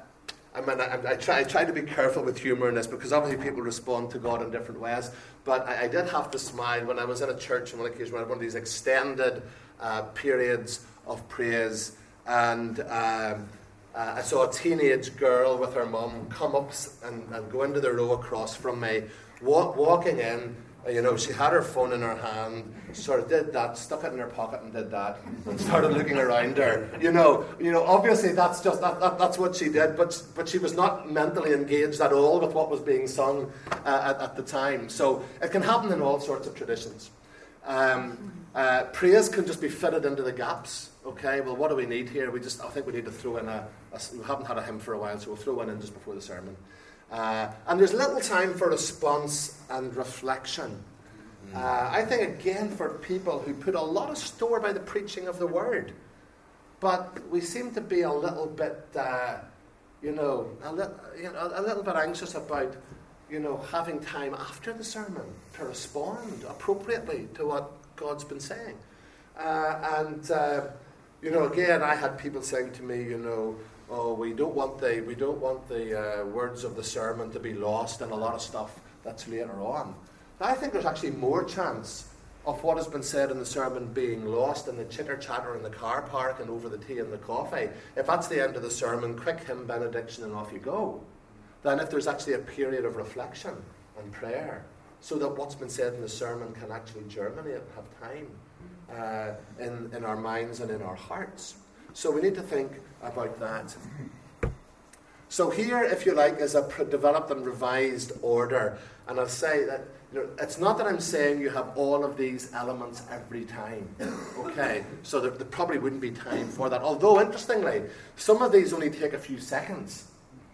I mean, I, I, try, I try to be careful with humour in this because obviously people respond to God in different ways. But I, I did have to smile when I was in a church on one occasion when I had one of these extended uh, periods of praise, and um, uh, I saw a teenage girl with her mum come up and, and go into the row across from me, walk, walking in. You know, she had her phone in her hand, she sort of did that, stuck it in her pocket and did that, and started looking around her. You know, you know, obviously that's just, that, that that's what she did, but but she was not mentally engaged at all with what was being sung uh, at, at the time. So it can happen in all sorts of traditions. Um, uh, praise can just be fitted into the gaps. Okay, well, what do we need here? We just, I think we need to throw in a, a we haven't had a hymn for a while, so we'll throw one in just before the sermon. Uh, and there's little time for response and reflection. Uh, I think, again, for people who put a lot of store by the preaching of the word, but we seem to be a little bit, uh, you know, a, li- you know, a little bit anxious about, you know, having time after the sermon to respond appropriately to what God's been saying. Uh, and, uh, you know, again, I had people saying to me, you know, oh, we don't want the we don't want the uh, words of the sermon to be lost in a lot of stuff that's later on. Now, I think there's actually more chance of what has been said in the sermon being lost in the chitter chatter in the car park and over the tea and the coffee. If that's the end of the sermon, quick hymn, benediction, and off you go. Than if there's actually a period of reflection and prayer, so that what's been said in the sermon can actually germinate and have time uh, in in our minds and in our hearts. So we need to think about that. So here, if you like, is a pre- developed and revised order. And I'll say that, you know, it's not that I'm saying you have all of these elements every time. Okay? So there, there probably wouldn't be time for that. Although, interestingly, some of these only take a few seconds.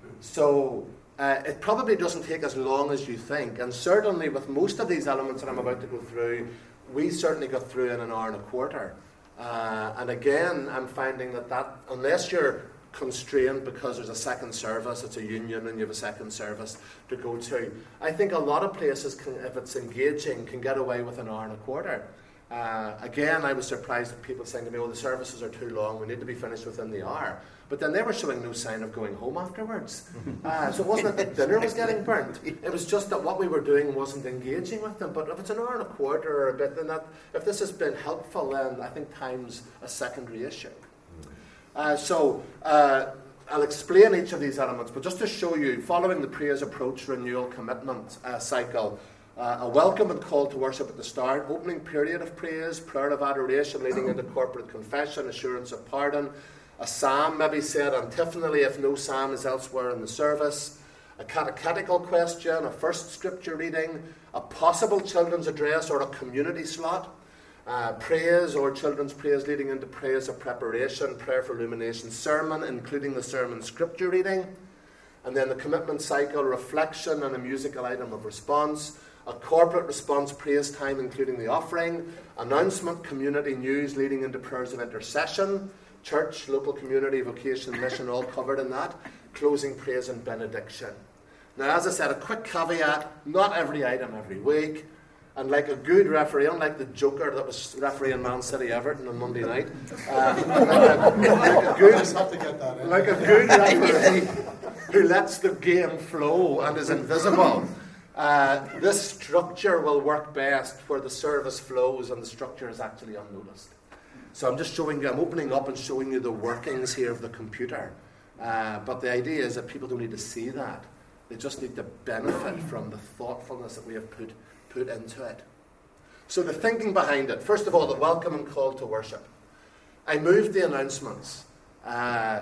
So uh, it probably doesn't take as long as you think. And certainly with most of these elements that I'm about to go through, we certainly got through in an hour and a quarter. Uh, and again, I'm finding that, that unless you're constrained because there's a second service, it's a union and you have a second service to go to, I think a lot of places, can, if it's engaging, can get away with an hour and a quarter. Uh, again, I was surprised at people saying to me, oh, the services are too long, we need to be finished within the hour. But then they were showing no sign of going home afterwards. Uh, so it wasn't that the dinner was getting burnt. It was just that what we were doing wasn't engaging with them. But if it's an hour and a quarter or a bit, then that, if this has been helpful, then I think time's a secondary issue. Uh, so uh, I'll explain each of these elements, but just to show you, following the praise approach renewal commitment uh, cycle, uh, a welcome and call to worship at the start, opening period of praise, prayer of adoration leading into corporate confession, assurance of pardon, a psalm maybe said antiphonally if no psalm is elsewhere in the service, a catechetical question, a first scripture reading, a possible children's address or a community slot, uh, praise or children's praise leading into praise of preparation, prayer for illumination, sermon including the sermon scripture reading, and then the commitment cycle, reflection and a musical item of response, a corporate response praise time including the offering, announcement, community news leading into prayers of intercession, church, local community, vocation, mission, all covered in that. Closing praise and benediction. Now, as I said, a quick caveat, not every item every week. And like a good referee, unlike the joker that was refereeing Man City Everton on Monday night, uh, like, a, like, a good, like a good referee who lets the game flow and is invisible, uh, this structure will work best where the service flows and the structure is actually unnoticed. So I'm just showing you, I'm opening up and showing you the workings here of the computer. Uh, but the idea is that people don't need to see that. They just need to benefit from the thoughtfulness that we have put, put into it. So the thinking behind it, first of all, the welcome and call to worship. I moved the announcements uh,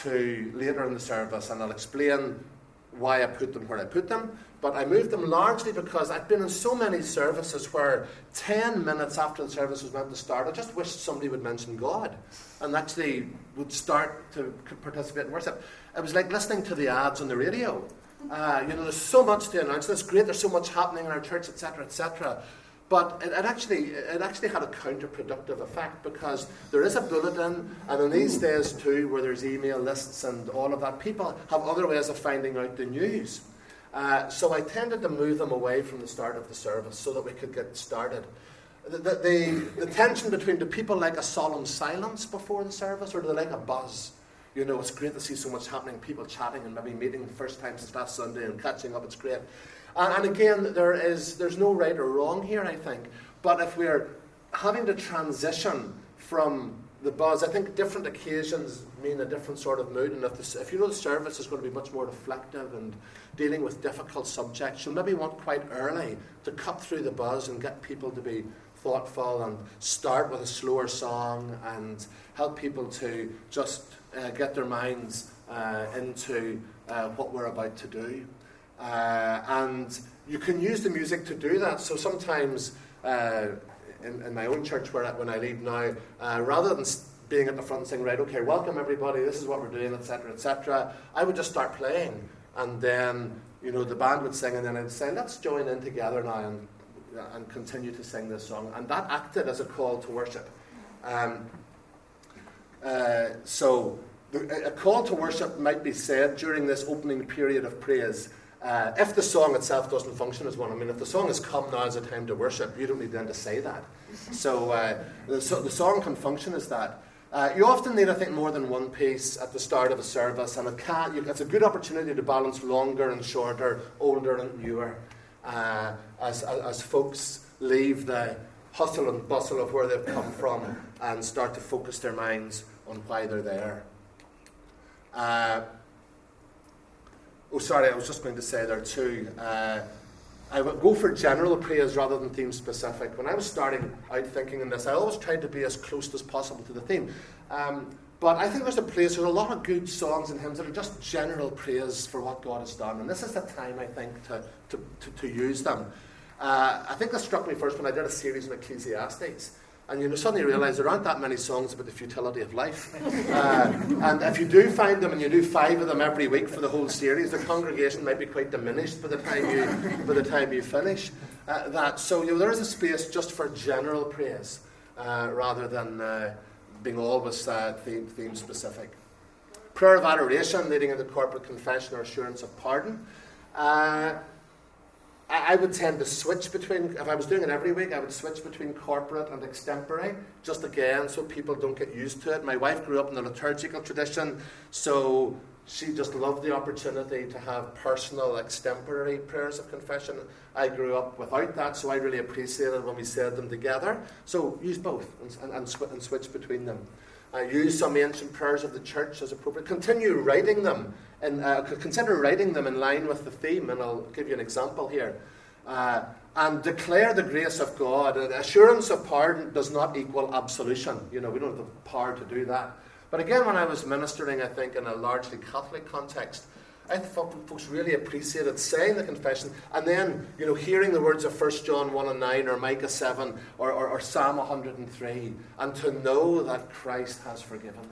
to later in the service, and I'll explain why I put them where I put them. But I moved them largely because I've been in so many services where ten minutes after the service was meant to start, I just wished somebody would mention God and actually would start to participate in worship. It was like listening to the ads on the radio. Uh, you know, there's so much to announce. It's great. There's so much happening in our church, et cetera, et cetera. But it, it actually it actually had a counterproductive effect because there is a bulletin, and in these days too, where there's email lists and all of that, people have other ways of finding out the news. Uh, so I tended to move them away from the start of the service so that we could get started. The, the, the, the tension between, do people like a solemn silence before the service, or do they like a buzz? You know, it's great to see so much happening, people chatting and maybe meeting the first time since last Sunday and catching up. It's great. And, and again, there is there's no right or wrong here, I think. But if we're having to transition from the buzz, I think different occasions mean a different sort of mood. And if, the, if you know the service is going to be much more reflective and dealing with difficult subjects, you'll maybe want quite early to cut through the buzz and get people to be thoughtful and start with a slower song and help people to just uh, get their minds uh, into uh, what we're about to do. Uh, and you can use the music to do that. So sometimes uh, in, in my own church where when I lead now, uh, rather than being at the front saying, right, okay, welcome everybody, this is what we're doing, et cetera, et cetera, I would just start playing. And then, you know, the band would sing and then I'd say, let's join in together now and and continue to sing this song. And that acted as a call to worship. Um, uh, so the, a call to worship might be said during this opening period of praise. Uh, if the song itself doesn't function as one, I mean, if the song has come now as a time to worship, you don't need then to say that. So, uh, the, so the song can function as that. Uh, you often need, I think, more than one piece at the start of a service, and it can, you, it's a good opportunity to balance longer and shorter, older and newer. Uh, as, as as folks leave the hustle and bustle of where they've come from and start to focus their minds on why they're there. Uh, oh, sorry, I was just going to say there too. Uh, I would go for general praise rather than theme specific. When I was starting out thinking in this, I always tried to be as close as possible to the theme. Um, But I think there's a place, there's a lot of good songs and hymns that are just general praise for what God has done. And this is the time, I think, to, to, to, to use them. Uh, I think that struck me first when I did a series on Ecclesiastes. And you know, suddenly realise there aren't that many songs about the futility of life. Uh, and if you do find them and you do five of them every week for the whole series, the congregation might be quite diminished by the time you, by the time you finish uh, that. So you know, there is a space just for general praise uh, rather than... Uh, being always uh, theme, theme specific. Prayer of adoration leading into corporate confession or assurance of pardon. Uh, I, I would tend to switch between, if I was doing it every week, I would switch between corporate and extempore, just again so people don't get used to it. My wife grew up in the liturgical tradition, so she just loved the opportunity to have personal extempore prayers of confession. I grew up without that, so I really appreciated when we said them together. So use both and, and, and, sw- and switch between them. Uh, use some ancient prayers of the church as appropriate. Continue writing them, and uh, consider writing them in line with the theme, and I'll give you an example here. Uh, and declare the grace of God. And assurance of pardon does not equal absolution. You know, we don't have the power to do that. But again, when I was ministering, I think, in a largely Catholic context, I thought folks really appreciated saying the confession and then, you know, hearing the words of First John one and nine or Micah seven or, or, or Psalm one hundred and three and to know that Christ has forgiven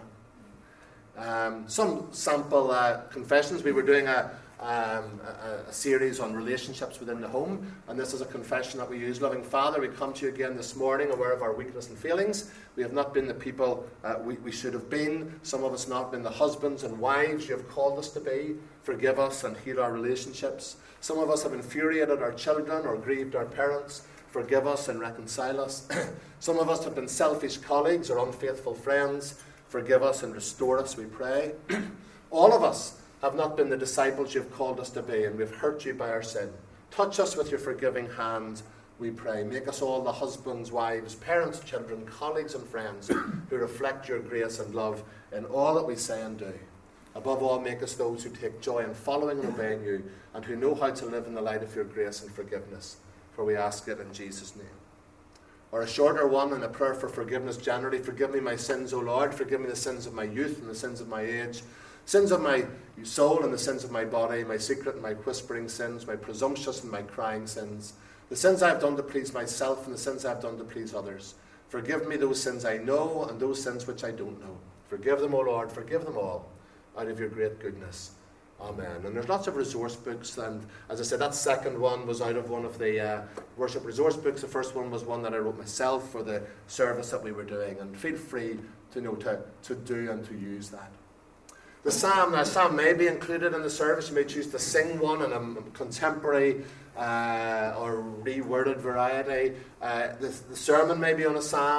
them. Um, some sample uh, confessions. We were doing a, um, a, a series on relationships within the home, and this is a confession that we use. Loving Father, we come to you again this morning aware of our weakness and failings. We have not been the people uh, we, we should have been. Some of us not been the husbands and wives you have called us to be. Forgive us and heal our relationships. Some of us have infuriated our children or grieved our parents. Forgive us and reconcile us. Some of us have been selfish colleagues or unfaithful friends. Forgive us and restore us, we pray. All of us have not been the disciples you've called us to be, and we've hurt you by our sin. Touch us with your forgiving hand, we pray. Make us all the husbands, wives, parents, children, colleagues and friends who reflect your grace and love in all that we say and do. Above all, make us those who take joy in following and obeying you, and who know how to live in the light of your grace and forgiveness. For we ask it in Jesus' name. Or a shorter one and a prayer for forgiveness generally. Forgive me my sins, O Lord. Forgive me the sins of my youth and the sins of my age. Sins of my soul and the sins of my body. My secret and my whispering sins. My presumptuous and my crying sins. The sins I have done to please myself and the sins I have done to please others. Forgive me those sins I know and those sins which I don't know. Forgive them, O Lord. Forgive them all out of your great goodness. Amen. And there's lots of resource books, and as I said, that second one was out of one of the uh, worship resource books. The first one was one that I wrote myself for the service that we were doing, and feel free to you know to, to do and to use that. The psalm, now psalm may be included in the service. You may choose to sing one in a contemporary uh, or reworded variety. Uh, the, the sermon may be on a psalm.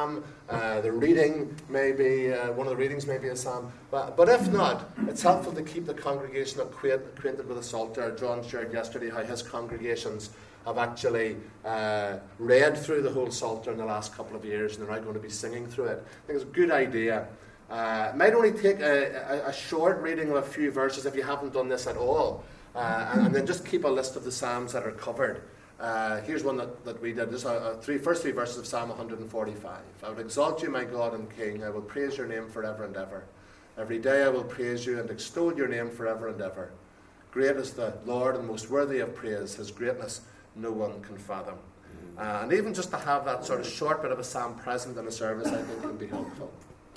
Uh, the reading may be, uh, one of the readings may be a psalm. But, but if not, it's helpful to keep the congregation acquainted, acquainted with the Psalter. John shared yesterday how his congregations have actually uh, read through the whole Psalter in the last couple of years, and they're now going to be singing through it. I think it's a good idea. Uh, it might only take a, a, a short reading of a few verses if you haven't done this at all, uh, and, and then just keep a list of the psalms that are covered. Uh, here's one that, that we did. This are uh, three first three verses of Psalm one forty-five. I would exalt you, my God and King. I will praise your name forever and ever. Every day I will praise you and extol your name forever and ever. Great is the Lord and most worthy of praise. His greatness no one can fathom. Uh, and even just to have that sort of short bit of a psalm present in a service, I think can be helpful.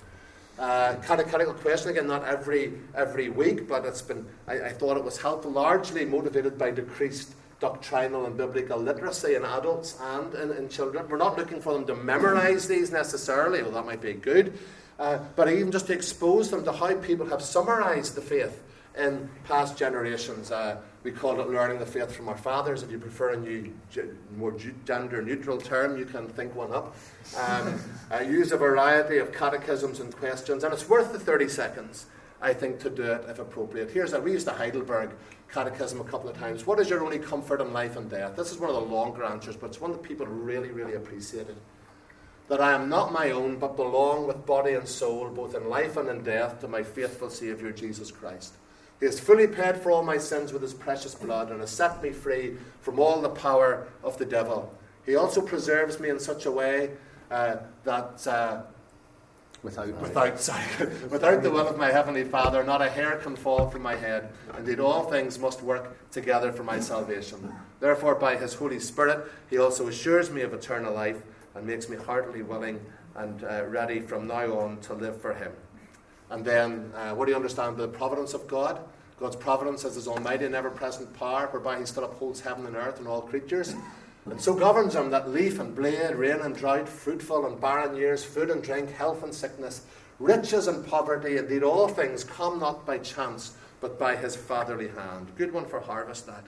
Uh, catechetical question, again, not every every week, but it's been. I, I thought it was helpful, largely motivated by decreased doctrinal and biblical literacy in adults and in, in children. We're not looking for them to memorize these necessarily, well, that might be good, uh, but even just to expose them to how people have summarized the faith in past generations. Uh, we call it learning the faith from our fathers. If you prefer a new, more gender-neutral term, you can think one up. Um, I use a variety of catechisms and questions, and it's worth the thirty seconds, I think, to do it if appropriate. Here's a, we used the Heidelberg Catechism a couple of times. What is your only comfort in life and death? This is one of the longer answers, but it's one that people really, really appreciated. That I am not my own, but belong with body and soul, both in life and in death, to my faithful Saviour, Jesus Christ. He has fully paid for all my sins with his precious blood and has set me free from all the power of the devil. He also preserves me in such a way uh, that... Uh, Without, without, sorry, without the will of my heavenly Father, not a hair can fall from my head. Indeed, all things must work together for my salvation. Therefore, by his Holy Spirit, he also assures me of eternal life and makes me heartily willing and uh, ready from now on to live for him. And then, uh, what do you understand? The providence of God. God's providence is his almighty and ever-present power, whereby he still upholds heaven and earth and all creatures. And so governs them that leaf and blade, rain and drought, fruitful and barren years, food and drink, health and sickness, riches and poverty, indeed all things come not by chance, but by his fatherly hand. Good one for harvest, that.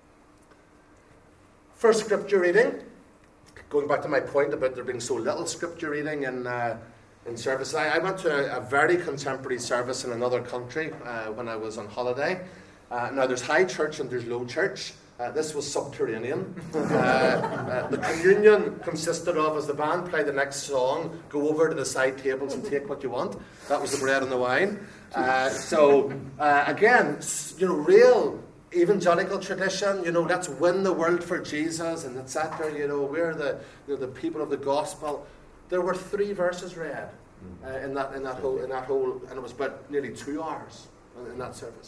First scripture reading, going back to my point about there being so little scripture reading in, uh, in service. I, I went to a, a very contemporary service in another country uh, when I was on holiday. Uh, now there's high church and there's low church. Uh, this was subterranean. Uh, uh, the communion consisted of, as the band play the next song, go over to the side tables and take what you want. That was the bread and the wine. Uh, so, uh, again, you know, real evangelical tradition, you know, let's win the world for Jesus and et cetera. You know, we're the, you know, the people of the gospel. There were three verses read uh, in that in that whole in that whole, and it was about nearly two hours in that service.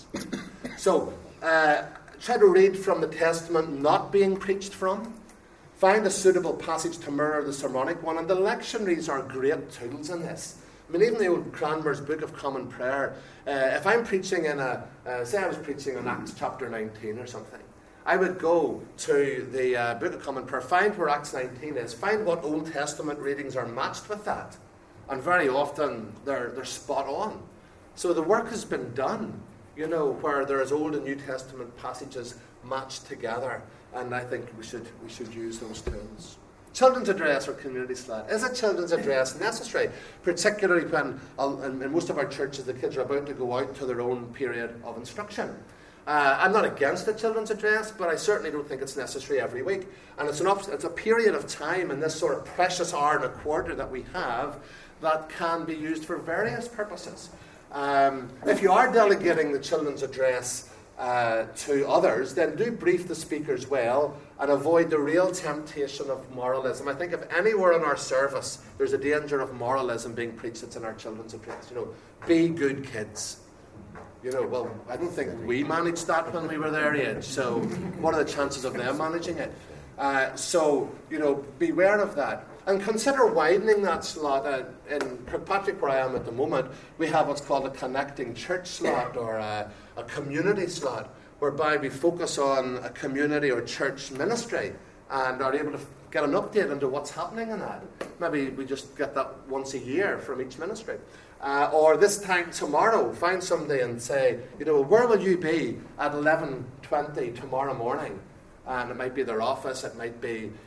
So. Uh, Try to read from the Testament not being preached from. Find a suitable passage to mirror the sermonic one. And the lectionaries are great tools in this. I mean, even the old Cranmer's Book of Common Prayer, uh, if I'm preaching in a, uh, say I was preaching in Acts chapter nineteen or something, I would go to the uh, Book of Common Prayer, find where Acts nineteen is, find what Old Testament readings are matched with that. And very often they're, they're spot on. So the work has been done. You know, where there is Old and New Testament passages matched together, and I think we should we should use those tools. Children's address or community slat. Is a children's address necessary, particularly when uh, in, in most of our churches the kids are about to go out to their own period of instruction? Uh, I'm not against a children's address, but I certainly don't think it's necessary every week. And it's an op- it's a period of time in this sort of precious hour and a quarter that we have that can be used for various purposes. Um, if you are delegating the children's address uh, to others, then do brief the speakers well and avoid the real temptation of moralism. I think if anywhere in our service there's a danger of moralism being preached, it's in our children's address. You know, be good kids. You know, well, I don't think we managed that when we were their age, so what are the chances of them managing it? Uh, so, you know, beware of that. And consider widening that slot. Uh, in Kirkpatrick, where I am at the moment, we have what's called a connecting church slot or a, a community slot, whereby we focus on a community or church ministry and are able to get an update into what's happening in that. Maybe we just get that once a year from each ministry. Uh, or this time tomorrow, find somebody and say, you know, where will you be at eleven twenty tomorrow morning? And it might be their office, it might be,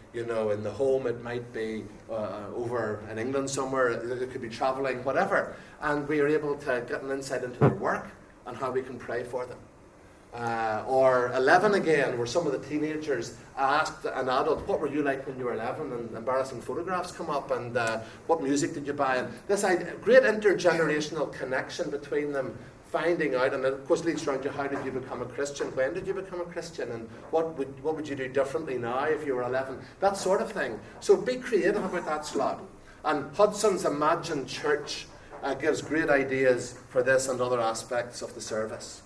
you know, in the home, it might be uh, over in England somewhere, it could be travelling, whatever. And we are able to get an insight into their work and how we can pray for them. Uh, or eleven again, where some of the teenagers asked an adult, what were you like when you were eleven? And embarrassing photographs come up, and uh, what music did you buy? And this idea, great intergenerational connection between them, finding out, and it of course leads around to how did you become a Christian? When did you become a Christian? And what would what would you do differently now if you were eleven? That sort of thing. So be creative about that slot. And Hudson's Imagine Church uh, gives great ideas for this and other aspects of the service.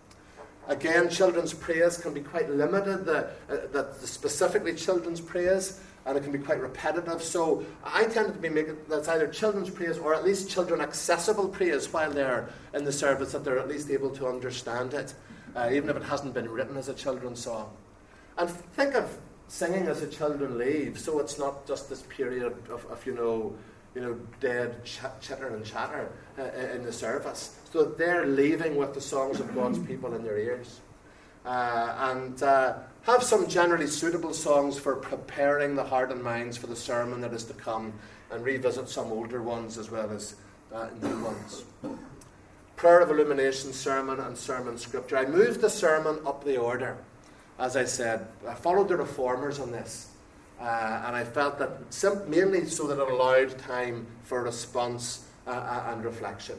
Again, children's praise can be quite limited, the, uh, the, the specifically children's praise, and it can be quite repetitive. So I tend to be making that's either children's praise or at least children accessible praise while they're in the service, that they're at least able to understand it, uh, even if it hasn't been written as a children's song. And think of singing as the children leave, so it's not just this period of, of you know, you know, dead ch- chitter and chatter uh, in the service. So that they're leaving with the songs of God's people in their ears. Uh, and uh, have some generally suitable songs for preparing the heart and minds for the sermon that is to come, and revisit some older ones as well as uh, new ones. Prayer of illumination, sermon, and sermon scripture. I moved the sermon up the order, as I said. I followed the reformers on this. Uh, and I felt that sim- mainly so that it allowed time for response uh, and reflection.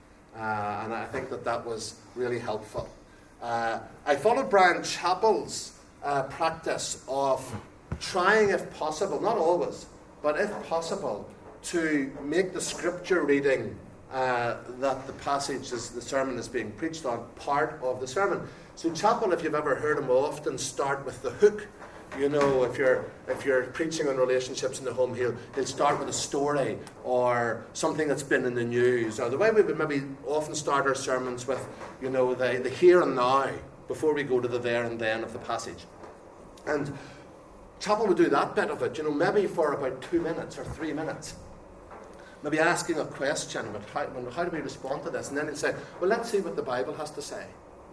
Uh, and I think that that was really helpful. Uh, I followed Brian Chappell's uh, practice of trying, if possible, not always, but if possible, to make the scripture reading uh, that the passage, is, the sermon is being preached on, part of the sermon. So Chappell, if you've ever heard him, will often start with the hook. You know, if you're if you're preaching on relationships in the home, he'll he'll start with a story or something that's been in the news. Or the way we would maybe often start our sermons with, you know, the, the here and now before we go to the there and then of the passage. And Chappell would do that bit of it, you know, maybe for about two minutes or three minutes. Maybe asking a question, but how, how do we respond to this? And then he'd say, well, let's see what the Bible has to say.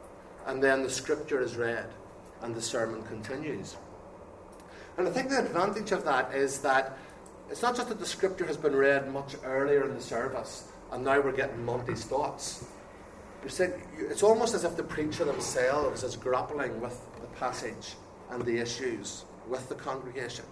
And then the scripture is read and the sermon continues. And I think the advantage of that is that it's not just that the scripture has been read much earlier in the service, and now we're getting Monty's thoughts. You're saying, it's almost as if the preacher themselves is grappling with the passage and the issues with the congregation.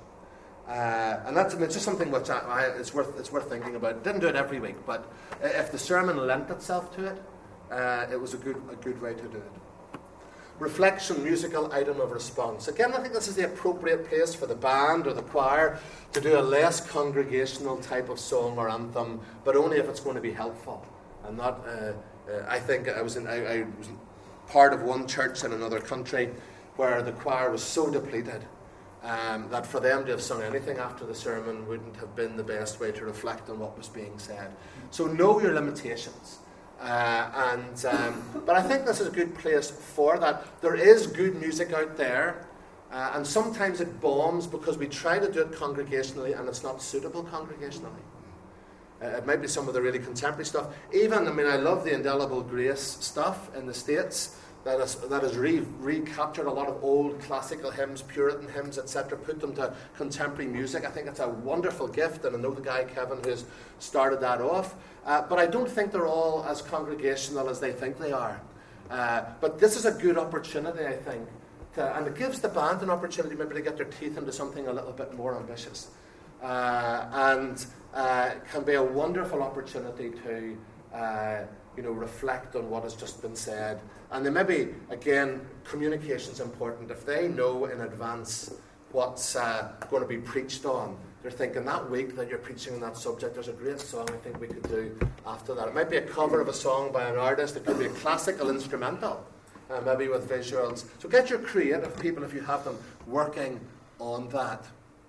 Uh, and that's I mean, it's just something which I, I, it's worth it's worth thinking about. Didn't do it every week, but if the sermon lent itself to it, uh, it was a good a good way to do it. Reflection, musical item of response. Again, I think this is the appropriate place for the band or the choir to do a less congregational type of song or anthem, but only if it's going to be helpful. And not, uh, uh, I think I was in, I, I was part of one church in another country where the choir was so depleted um, that for them to have sung anything after the sermon wouldn't have been the best way to reflect on what was being said. So know your limitations. Uh, and um, but I think this is a good place for that. There is good music out there, uh, and sometimes it bombs because we try to do it congregationally and it's not suitable congregationally. Uh, it might be some of the really contemporary stuff. Even, I mean, I love the Indelible Grace stuff in the States that has that has re- recaptured a lot of old classical hymns, Puritan hymns, et cetera, put them to contemporary music. I think it's a wonderful gift, and I know the guy Kevin who's started that off. Uh, but I don't think they're all as congregational as they think they are. Uh, but this is a good opportunity, I think, to, and it gives the band an opportunity maybe to get their teeth into something a little bit more ambitious. Uh, and uh, it can be a wonderful opportunity to uh, you know, reflect on what has just been said. And then maybe, again, communication is important. If they know in advance what's uh, going to be preached on, they're thinking that week that you're preaching on that subject, there's a great song I think we could do after that. It might be a cover of a song by an artist. It could be a classical instrumental, uh, maybe with visuals. So get your creative people, if you have them, working on that.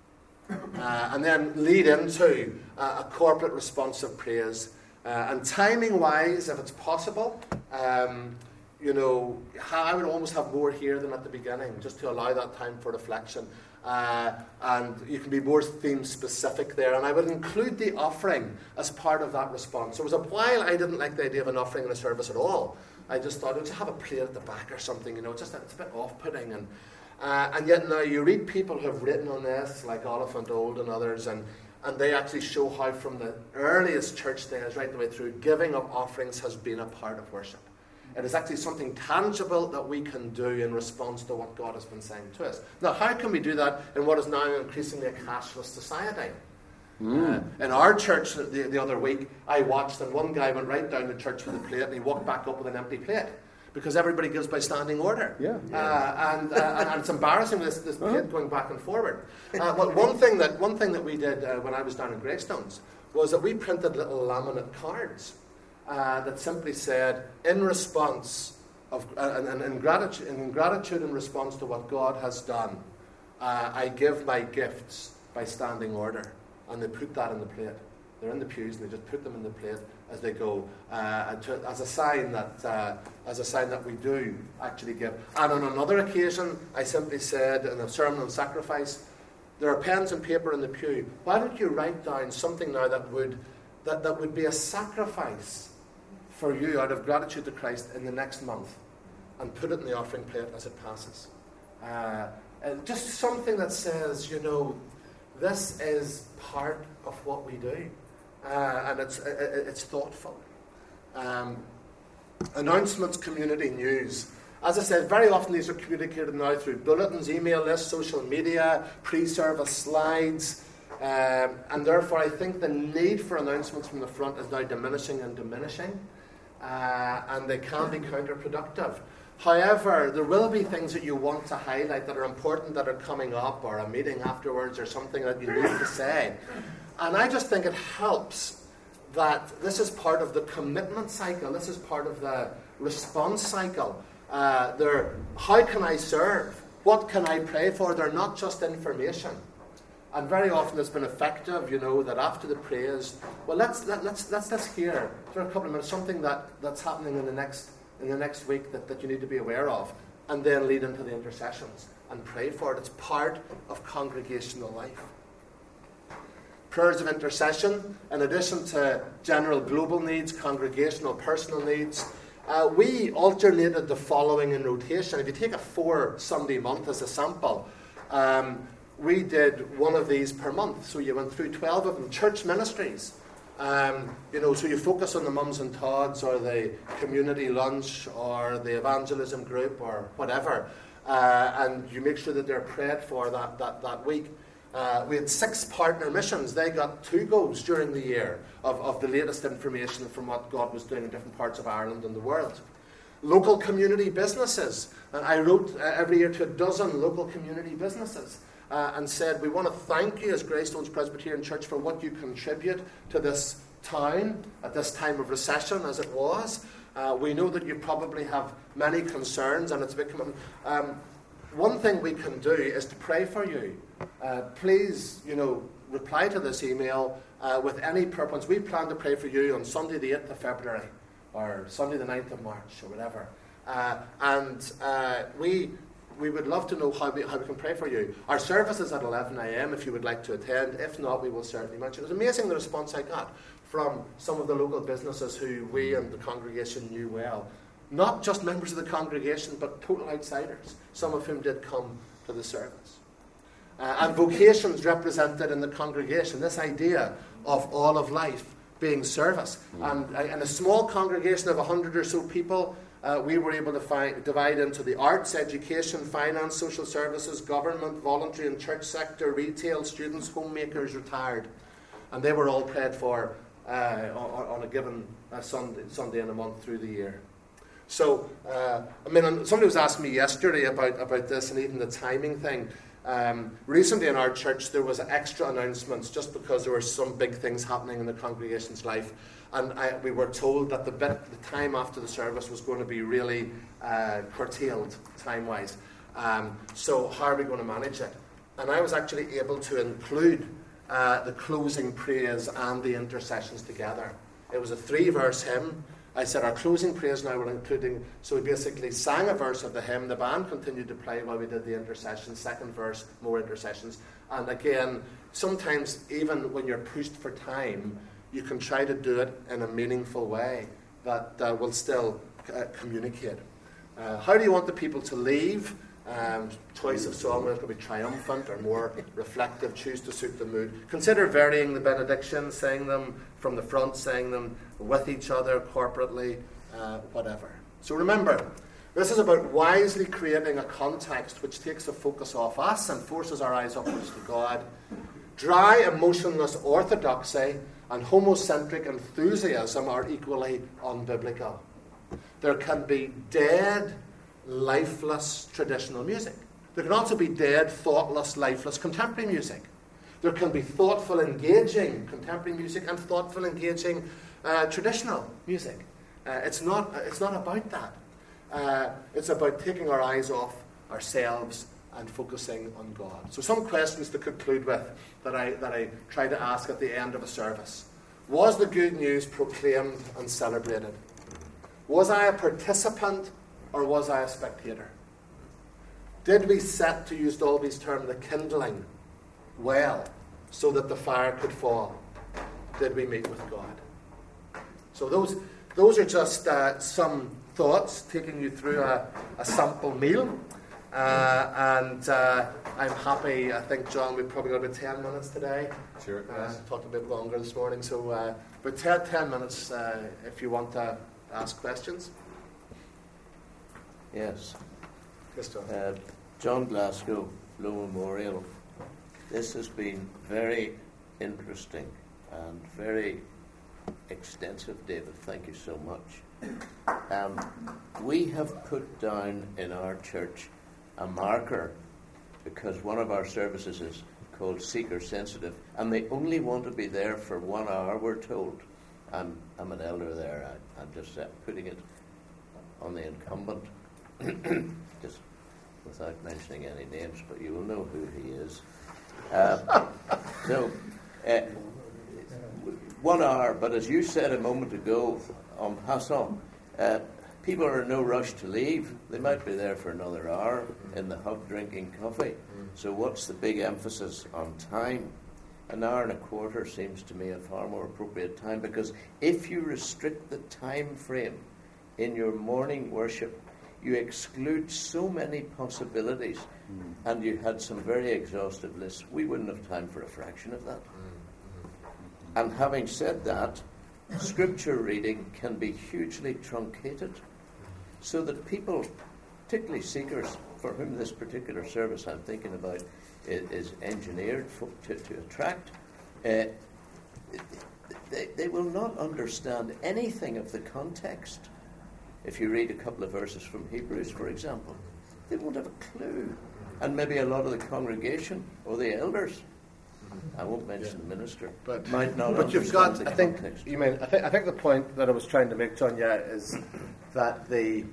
Uh, and then lead into uh, a corporate response of praise. Uh, and timing-wise, if it's possible, um, you know, I would almost have more here than at the beginning, just to allow that time for reflection. Uh, and you can be more theme-specific there. And I would include the offering as part of that response. There was a while I didn't like the idea of an offering in a service at all. I just thought, let's have a plate at the back or something, you know, just it's a bit off-putting. And Uh, and yet now you read people who have written on this, like Oliphant Old and others, and, and they actually show how from the earliest church days right the way through, giving of offerings has been a part of worship. It is actually something tangible that we can do in response to what God has been saying to us. Now, how can we do that in what is now increasingly a cashless society? Mm. Uh, in our church the, the other week, I watched, and one guy went right down the church with a plate, and he walked back up with an empty plate. Because everybody gives by standing order. Yeah. Uh, and, uh, and, and it's embarrassing, this, this plate uh-huh. going back and forward. Uh, but one thing that one thing that we did uh, when I was down in Greystones was that we printed little laminate cards uh, that simply said, in response of, uh, and, and in, gratitude, in gratitude in response to what God has done, uh, I give my gifts by standing order. And they put that in the plate. They're in the pews, and they just put them in the plate as they go, uh, and to, as a sign that uh, as a sign that we do actually give. And on another occasion, I simply said in a sermon on sacrifice, there are pens and paper in the pew. Why don't you write down something now that would that, that would be a sacrifice for you out of gratitude to Christ in the next month, and put it in the offering plate as it passes. Uh, and just something that says, you know, this is part of what we do. Uh, and it's it's thoughtful. Um, announcements, community news. As I said, very often these are communicated now through bulletins, email lists, social media, pre-service slides, um, and therefore I think the need for announcements from the front is now diminishing and diminishing, uh, and they can be counterproductive. However, there will be things that you want to highlight that are important that are coming up, or a meeting afterwards, or something that you need to say. And I just think it helps that this is part of the commitment cycle. This is part of the response cycle. Uh, they're, how can I serve? What can I pray for? They're not just information. And very often it's been effective, you know, that after the praise, well, let's let, let's let's let's hear for a couple of minutes something that, that's happening in the next in the next week that, that you need to be aware of, and then lead into the intercessions and pray for it. It's part of congregational life. Prayers of intercession, in addition to general global needs, congregational, personal needs, uh, we alternated the following in rotation. If you take a four Sunday month as a sample, um, we did one of these per month. So you went through twelve of them. Church ministries, um, you know, so you focus on the mums and tots, or the community lunch, or the evangelism group, or whatever, uh, and you make sure that they're prayed for that that, that week. Uh, we had six partner missions. They got two goes during the year of, of the latest information from what God was doing in different parts of Ireland and the world. Local community businesses. And I wrote uh, every year to a dozen local community businesses uh, and said, we want to thank you as Greystones Presbyterian Church for what you contribute to this town at this time of recession as it was. Uh, we know that you probably have many concerns, and it's a big commitment. Um, One thing we can do is to pray for you. Uh, please, you know, reply to this email uh, with any purpose. We plan to pray for you on Sunday the eighth of February, or Sunday the ninth of March, or whatever. Uh, and uh, we we would love to know how we, how we can pray for you. Our service is at eleven a.m. if you would like to attend. If not, we will certainly mention. It was amazing the response I got from some of the local businesses who we and the congregation knew well. Not just members of the congregation, but total outsiders, some of whom did come to the service. Uh, and vocations represented in the congregation, this idea of all of life being service. Mm. And uh, in a small congregation of one hundred or so people, uh, we were able to find, divide into the arts, education, finance, social services, government, voluntary and church sector, retail, students, homemakers, retired. And they were all prayed for uh, on, on a given uh, Sunday, Sunday in a month through the year. So, uh, I mean, somebody was asking me yesterday about, about this and even the timing thing. Um, recently in our church there was extra announcements just because there were some big things happening in the congregation's life, and I, we were told that the bit, the time after the service was going to be really uh, curtailed time-wise. Um, so how are we going to manage it? And I was actually able to include uh, the closing praise and the intercessions together. It was a three-verse hymn. I said our closing praise now we're including, so we basically sang a verse of the hymn, the band continued to play while we did the intercession, second verse, more intercessions. And again, sometimes even when you're pushed for time, you can try to do it in a meaningful way that uh, will still uh, communicate. Uh, how do you want the people to leave? Um, choice of song, whether it could be triumphant or more reflective, choose to suit the mood. Consider varying the benedictions, saying them from the front, saying them with each other, corporately, uh, whatever. So remember, this is about wisely creating a context which takes the focus off us and forces our eyes upwards to God. Dry, emotionless orthodoxy and homocentric enthusiasm are equally unbiblical. There can be dead, lifeless traditional music. There can also be dead, thoughtless, lifeless contemporary music. There can be thoughtful, engaging contemporary music and thoughtful, engaging uh, traditional music. Uh, it's not. It's not about that. Uh, it's about taking our eyes off ourselves and focusing on God. So, some questions to conclude with that I that I try to ask at the end of a service: was the good news proclaimed and celebrated? Was I a participant? Or was I a spectator? Did we set, to use Dolby's term, the kindling well so that the fire could fall? Did we meet with God? So those those are just uh, some thoughts taking you through a, a sample meal. Uh, and uh, I'm happy, I think, John, we've probably got about ten minutes today. Sure. Uh, talked a bit longer this morning, so uh, about ten, ten minutes uh, if you want to ask questions. Yes. Yes, John. Uh, John Glasgow, Low Memorial. This has been very interesting and very extensive, David. Thank you so much. Um, we have put down in our church a marker because one of our services is called Seeker Sensitive, and they only want to be there for one hour, we're told. I'm, I'm an elder there. I, I'm just uh, putting it on the incumbent. Just without mentioning any names, but you will know who he is. Uh, so, uh, one hour, but as you said a moment ago, en passant, uh, people are in no rush to leave. They might be there for another hour in the hub drinking coffee. So what's the big emphasis on time? An hour and a quarter seems to me a far more appropriate time, because if you restrict the time frame in your morning worship, you exclude so many possibilities, mm. and you had some very exhaustive lists. We wouldn't have time for a fraction of that. Mm-hmm. And having said that, scripture reading can be hugely truncated, so that people, particularly seekers, for whom this particular service I'm thinking about is, is engineered for, to, to attract, uh, they, they will not understand anything of the context. If you read a couple of verses from Hebrews, for example, they won't have a clue. And maybe a lot of the congregation or the elders, I won't mention yeah. the minister, but might not but understand you've got, the I think, context. you mean, I think, I think the point that I was trying to make, John, yeah, is that the,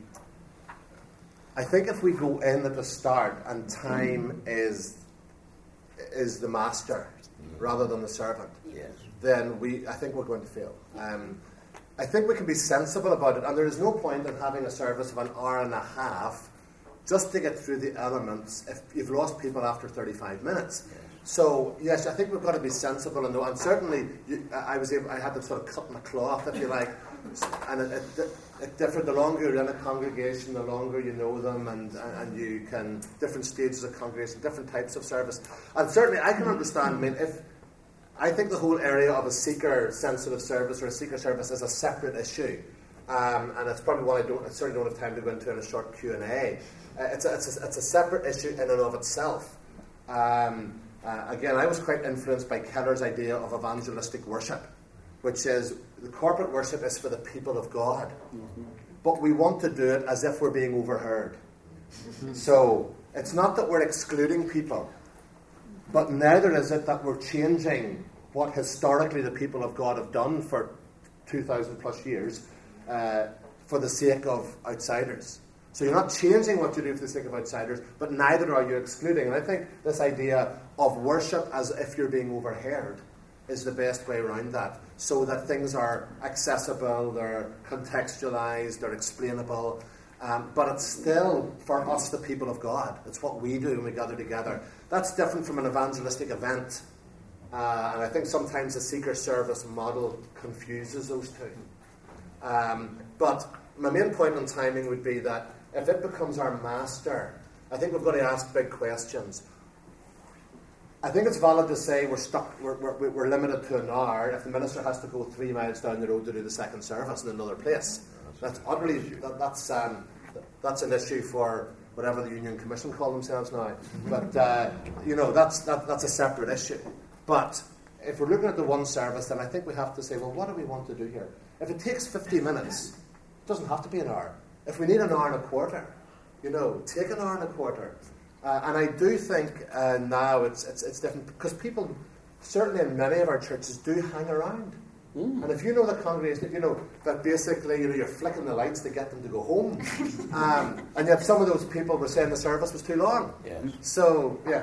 I think if we go in at the start and time is is the master mm. rather than the servant, yes. then we, I think we're going to fail. Um, I think we can be sensible about it, and there is no point in having a service of an hour and a half just to get through the elements if you've lost people after thirty-five minutes. Yes. So, yes, I think we've got to be sensible, and, and certainly you, I was able, I had to sort of cut my cloth, if you like, and it, it, it differed. The longer you're in a congregation, the longer you know them, and, and you can, different stages of congregation, different types of service. And certainly I can understand, I mean, if I think the whole area of a seeker-sensitive service or a seeker service is a separate issue, um, and it's probably one I don't, I certainly don't have time to go into in a short Q and A. Uh, it's, a, it's, a, it's a separate issue in and of itself. Um, uh, again, I was quite influenced by Keller's idea of evangelistic worship, which is the corporate worship is for the people of God, mm-hmm. but we want to do it as if we're being overheard. Mm-hmm. So it's not that we're excluding people, but neither is it that we're changing what historically the people of God have done for two thousand plus years uh, for the sake of outsiders. So you're not changing what you do for the sake of outsiders, but neither are you excluding. And I think this idea of worship as if you're being overheard is the best way around that, so that things are accessible, they're contextualized, they're explainable, um, but it's still for us, the people of God. It's what we do when we gather together. That's different from an evangelistic event, uh, and I think sometimes the seeker service model confuses those two. Um, but my main point on timing would be that if it becomes our master, I think we've got to ask big questions. I think it's valid to say we're stuck, we're, we're, we're limited to an hour if the minister has to go three miles down the road to do the second service in another place. That's utterly, that, that's um, that's an issue for whatever the Union Commission call themselves now. But, uh, you know, that's that, that's a separate issue. But if we're looking at the one service, then I think we have to say, well, what do we want to do here? If it takes fifty minutes, it doesn't have to be an hour. If we need an hour and a quarter, you know, take an hour and a quarter. Uh, and I do think uh, now it's, it's it's different because people, certainly in many of our churches, do hang around. Mm. And if you know the congregation, if you know that basically you know, you're flicking the lights to get them to go home, um, and yet some of those people were saying the service was too long. Yes. So, yeah.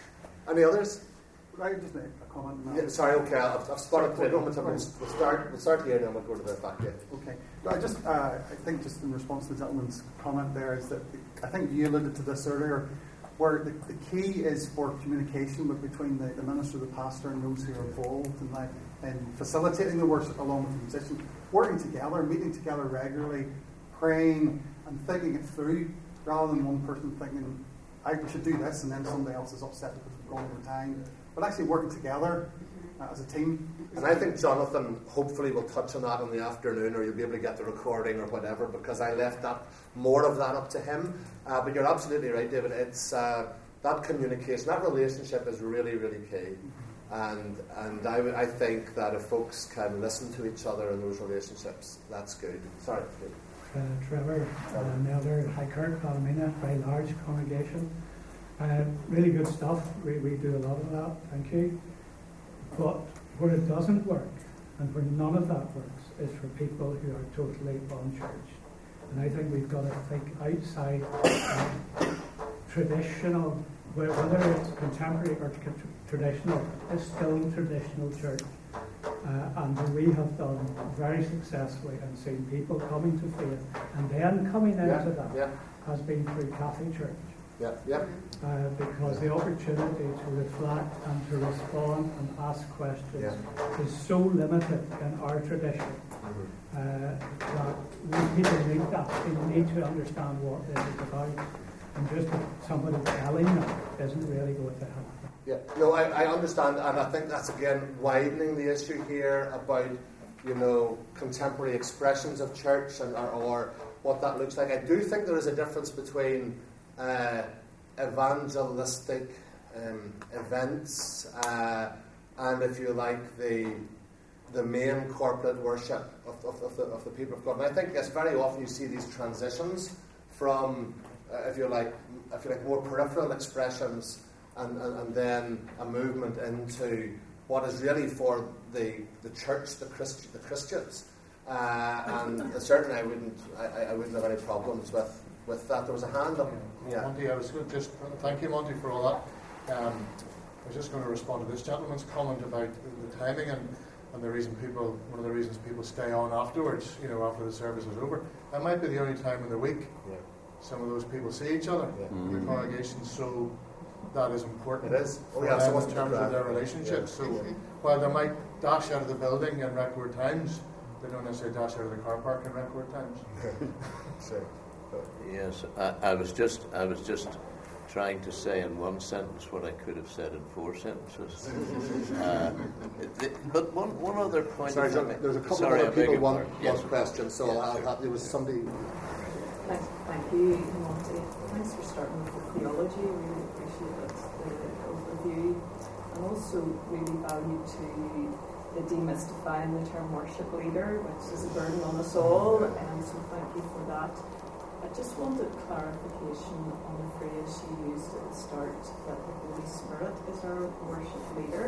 Any others? Could I just make a comment? Yeah, sorry, okay, I've, I've started to we'll, we'll start We'll start here and then we'll go to the back here. Okay. Well, I just, uh, I think just in response to the gentleman's comment there is that, I think you alluded to this earlier, where the, the key is for communication between the, the minister, the pastor, and those who are involved in, like, in facilitating the worship along with the musician, working together, meeting together regularly, praying and thinking it through, rather than one person thinking, I should do this, and then somebody else is upset because we've gone over time. But actually working together uh, as a team. And I think Jonathan hopefully will touch on that in the afternoon, or you'll be able to get the recording or whatever, because I left that more of that up to him. Uh, but you're absolutely right, David. It's uh, that communication, that relationship is really, really key. And and I, w- I think that if folks can listen to each other in those relationships, that's good. Sorry. Uh, Trevor, uh, Elder, High Kirk, Palomina, very large congregation. Uh, really good stuff. We, we do a lot of that, thank you. But where it doesn't work, and where none of that works, is for people who are totally unchurched. And I think we've got to think outside uh, traditional, whether it's contemporary or traditional, it's still traditional church. Uh, and we have done very successfully and seen people coming to faith, and then coming into Yeah, that yeah. has been through Catholic Church. Yeah, yeah. Uh, because the opportunity to reflect and to respond and ask questions Yeah. is so limited in our tradition Mm-hmm. uh, that we people need that. They need to understand what this is about. And just somebody telling them isn't really going to help them. Yeah, no, I, I understand, and I think that's again widening the issue here about, you know, contemporary expressions of church and or, or what that looks like. I do think there is a difference between uh, evangelistic um, events uh, and, if you like, the the main corporate worship of, of, of, the, of the people of God. And I think yes, very often you see these transitions from, uh, if you like, if you like, more peripheral expressions. And, and, and then a movement into what is really for the the church, the Christ, the Christians, uh, and certainly I wouldn't I, I wouldn't have any problems with, with that. There was a hand up. Yeah. Monty, I was going to just thank you, Monty, for all that. Um, I was just going to respond to this gentleman's comment about the, the timing and, and the reason people one of the reasons people stay on afterwards. You know, after the service is over, that might be the only time in the week Yeah. some of those people see each other. Yeah. Mm-hmm. The congregation so. That is important. It is. Oh, for yeah, them so in terms of their relationship. Yeah. So while they might dash out of the building in record times, they don't necessarily dash out of the car park in record times. Sure. Yes, I, I was just I was just trying to say in one sentence what I could have said in four sentences. uh, the, but one one other point. Sorry, John, there's a couple Sorry, of other people want, want yes. questions, so yes, I'll sure. have, there was somebody. Thank, thank you, Monty. Thanks for starting with the theology. We really appreciate it, the overview, and also really value to the demystifying the term worship leader, which is a burden on us all, and so thank you for that. I just wanted clarification on the phrase you used at the start, that the Holy Spirit is our worship leader.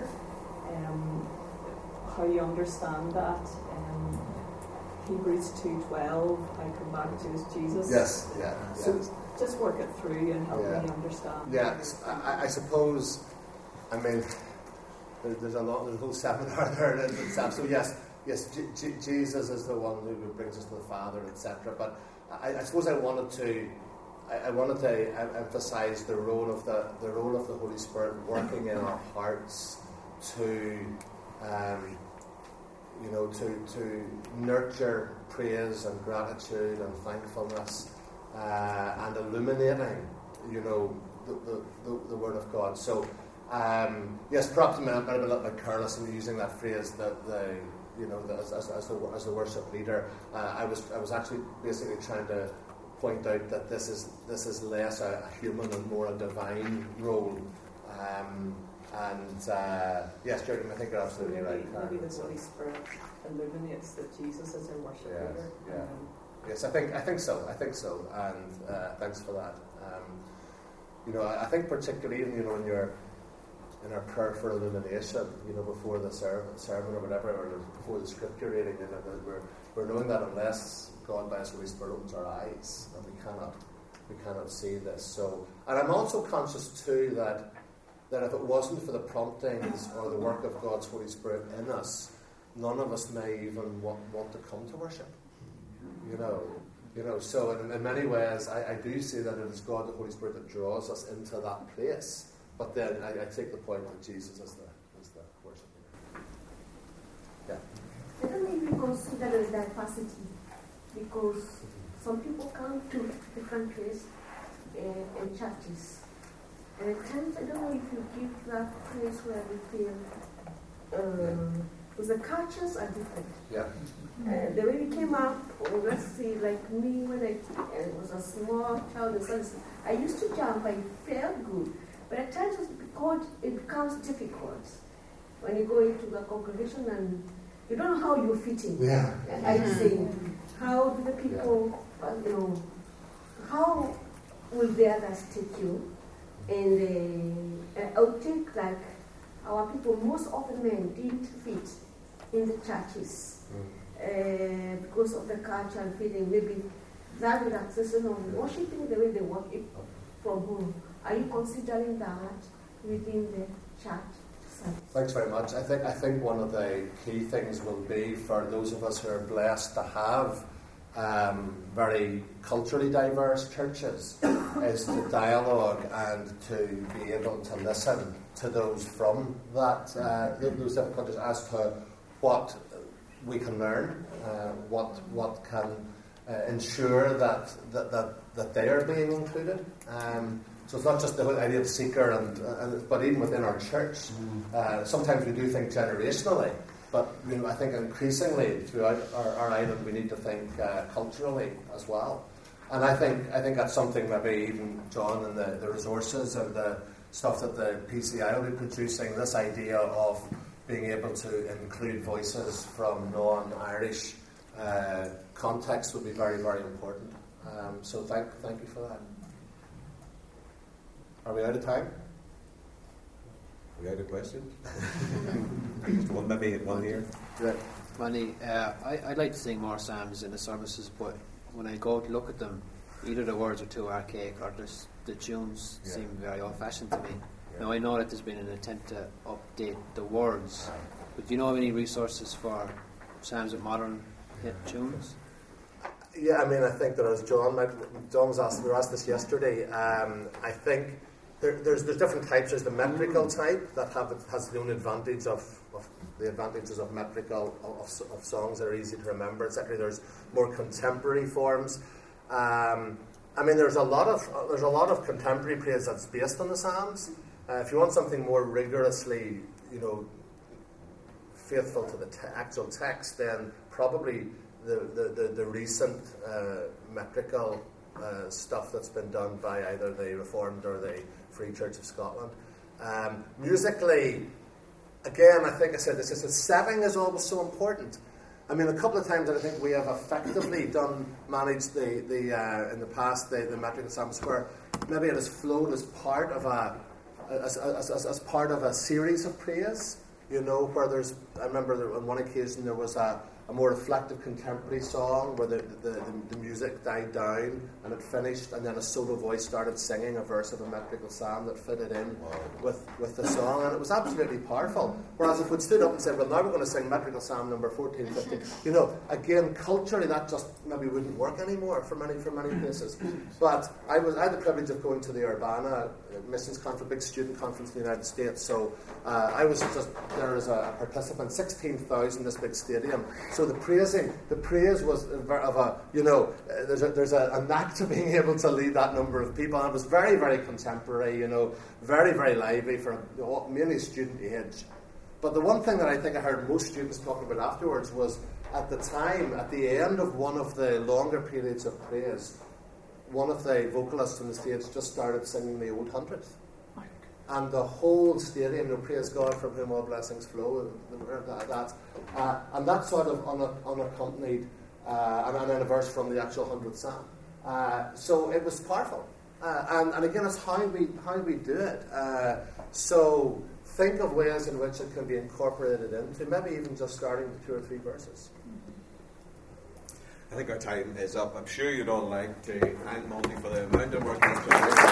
Um, how you understand that? Um, Hebrews two twelve, I come back to is Jesus. Yes, yeah. So yeah. just work it through and help Yeah. me understand. Yeah, I, I suppose, I mean, there, there's a lot, there's a whole seminar there in itself. So yes, yes, G- G- Jesus is the one who brings us to the Father, et cetera. But I, I suppose I wanted to, I, I wanted to emphasise the role of the the role of the Holy Spirit working in our hearts to. Um, you know, to, to nurture praise and gratitude and thankfulness uh, and illuminating you know, the, the, the, the Word of God. So, um, yes, perhaps I might have been a little bit careless in using that phrase, that the, you know, the, as, as, as, the, as the worship leader. Uh, I was I was actually basically trying to point out that this is this is less a, a human and more a divine role. Um, and uh, yes, Jürgen, I think you're absolutely maybe, right. Maybe the Holy Spirit illuminates that Jesus is our worship Yes, leader. yeah. Um, Yes, I think I think so. I think so, and uh, thanks for that. Um, you know, I, I think particularly, even, you know, in your in our prayer for illumination, you know, before the sermon, sermon or whatever, or before the scripture reading, you know, that we're we're knowing that unless God by His Holy Spirit opens our eyes, and we cannot we cannot see this. So, and I'm also conscious too that that if it wasn't for the promptings or the work of God's Holy Spirit in us, none of us may even want, want to come to worship. You know, you know. So in, in many ways, I, I do see that it is God, the Holy Spirit, that draws us into that place. But then I, I take the point that Jesus is the is the worship leader. Yeah. I don't know if you consider the diversity, because some people come to different places uh, and churches, and at times I don't know if you give that place where we feel. Um, Because the cultures are different. Yeah. Uh, the way we came up, or let's say, like me, when I uh, was a small child, I used to jump, I felt good. But at times it's because it becomes difficult when you go into the congregation and you don't know how you're fitting. Yeah. I say, how do the people, uh, you know, how will the others take you? And uh, I would think like our people, most often men, didn't fit in the churches mm. uh, because of the culture and feeling maybe that relaxation of worshiping the way they worship from home. Are you considering that within the church side? Thanks very much. I think I think one of the key things will be for those of us who are blessed to have um, very culturally diverse churches is to dialogue and to be able to listen to those from that uh, those different countries as to what we can learn, uh, what what can uh, ensure that, that that that they are being included. Um, so it's not just the idea of seeker, and, and but even within our church, uh, sometimes we do think generationally, but you know, I think increasingly throughout our, our island we need to think uh, culturally as well. And I think I think that's something maybe even John and the, the resources and the stuff that the P C I will be producing, this idea of being able to include voices from non-Irish uh, contexts would be very, very important. Um, so thank thank you for that. Are we out of time? Are we out of questions? One maybe one here. Right. Manny, uh, I, I'd like to sing more psalms in the services, but when I go to look at them, either the words are too archaic or just the tunes yeah. seem very old-fashioned to me. Yeah. Now, I know that there's been an attempt to update the words, but do you know of any resources for psalms with modern hit tunes? Yeah, I mean, I think that as John might, John was asked, we were asked this yesterday, um, I think there, there's there's different types. There's the metrical type that have has the own advantage of, of the advantages of metrical of, of songs that are easy to remember, et cetera. There's more contemporary forms. Um, I mean, there's a lot of uh, there's a lot of contemporary praise that's based on the Psalms. Uh, if you want something more rigorously, you know, faithful to the te- actual text, then probably the the, the, the recent uh, metrical uh, stuff that's been done by either the Reformed or the Free Church of Scotland. Um, musically, again, I think I said this: is that setting is always so important. I mean, a couple of times that I think we have effectively done managed the the uh, in the past the the metrical psalms where maybe it has flowed as part of a as, as, as, as part of a series of praise. You know, where there's I remember there, on one occasion there was a, a more reflective contemporary song where the the, the the music died down and it finished, and then a solo voice started singing a verse of a metrical psalm that fitted in wow. with, with the song, and it was absolutely powerful. Whereas if we'd stood up and said, well, now we're going to sing metrical psalm number fourteen, fifteen, you know, again, culturally that just maybe wouldn't work anymore for many for many places. But I was I had the privilege of going to the Urbana Missions Conference, big student conference in the United States, so uh, I was just there as a participant, sixteen thousand, this big stadium, So the praising, the praise was of a, you know, uh, there's a, there's a, a knack to being able to lead that number of people, and it was very, very contemporary, you know, very, very lively for mainly student age. But the one thing that I think I heard most students talking about afterwards was, at the time, at the end of one of the longer periods of praise, one of the vocalists on the stage just started singing the Old Hundredth. And the whole stadium, you know, praise God from whom all blessings flow, that, that uh, and that sort of un- unaccompanied, uh, and, and then a verse from the actual hundredth psalm. Uh, so it was powerful, uh, and, and again, it's how we how we do it. Uh, so think of ways in which it can be incorporated into, maybe even just starting with two or three verses. I think our time is up. I'm sure you'd all like to thank Monty for the amount of work he's done.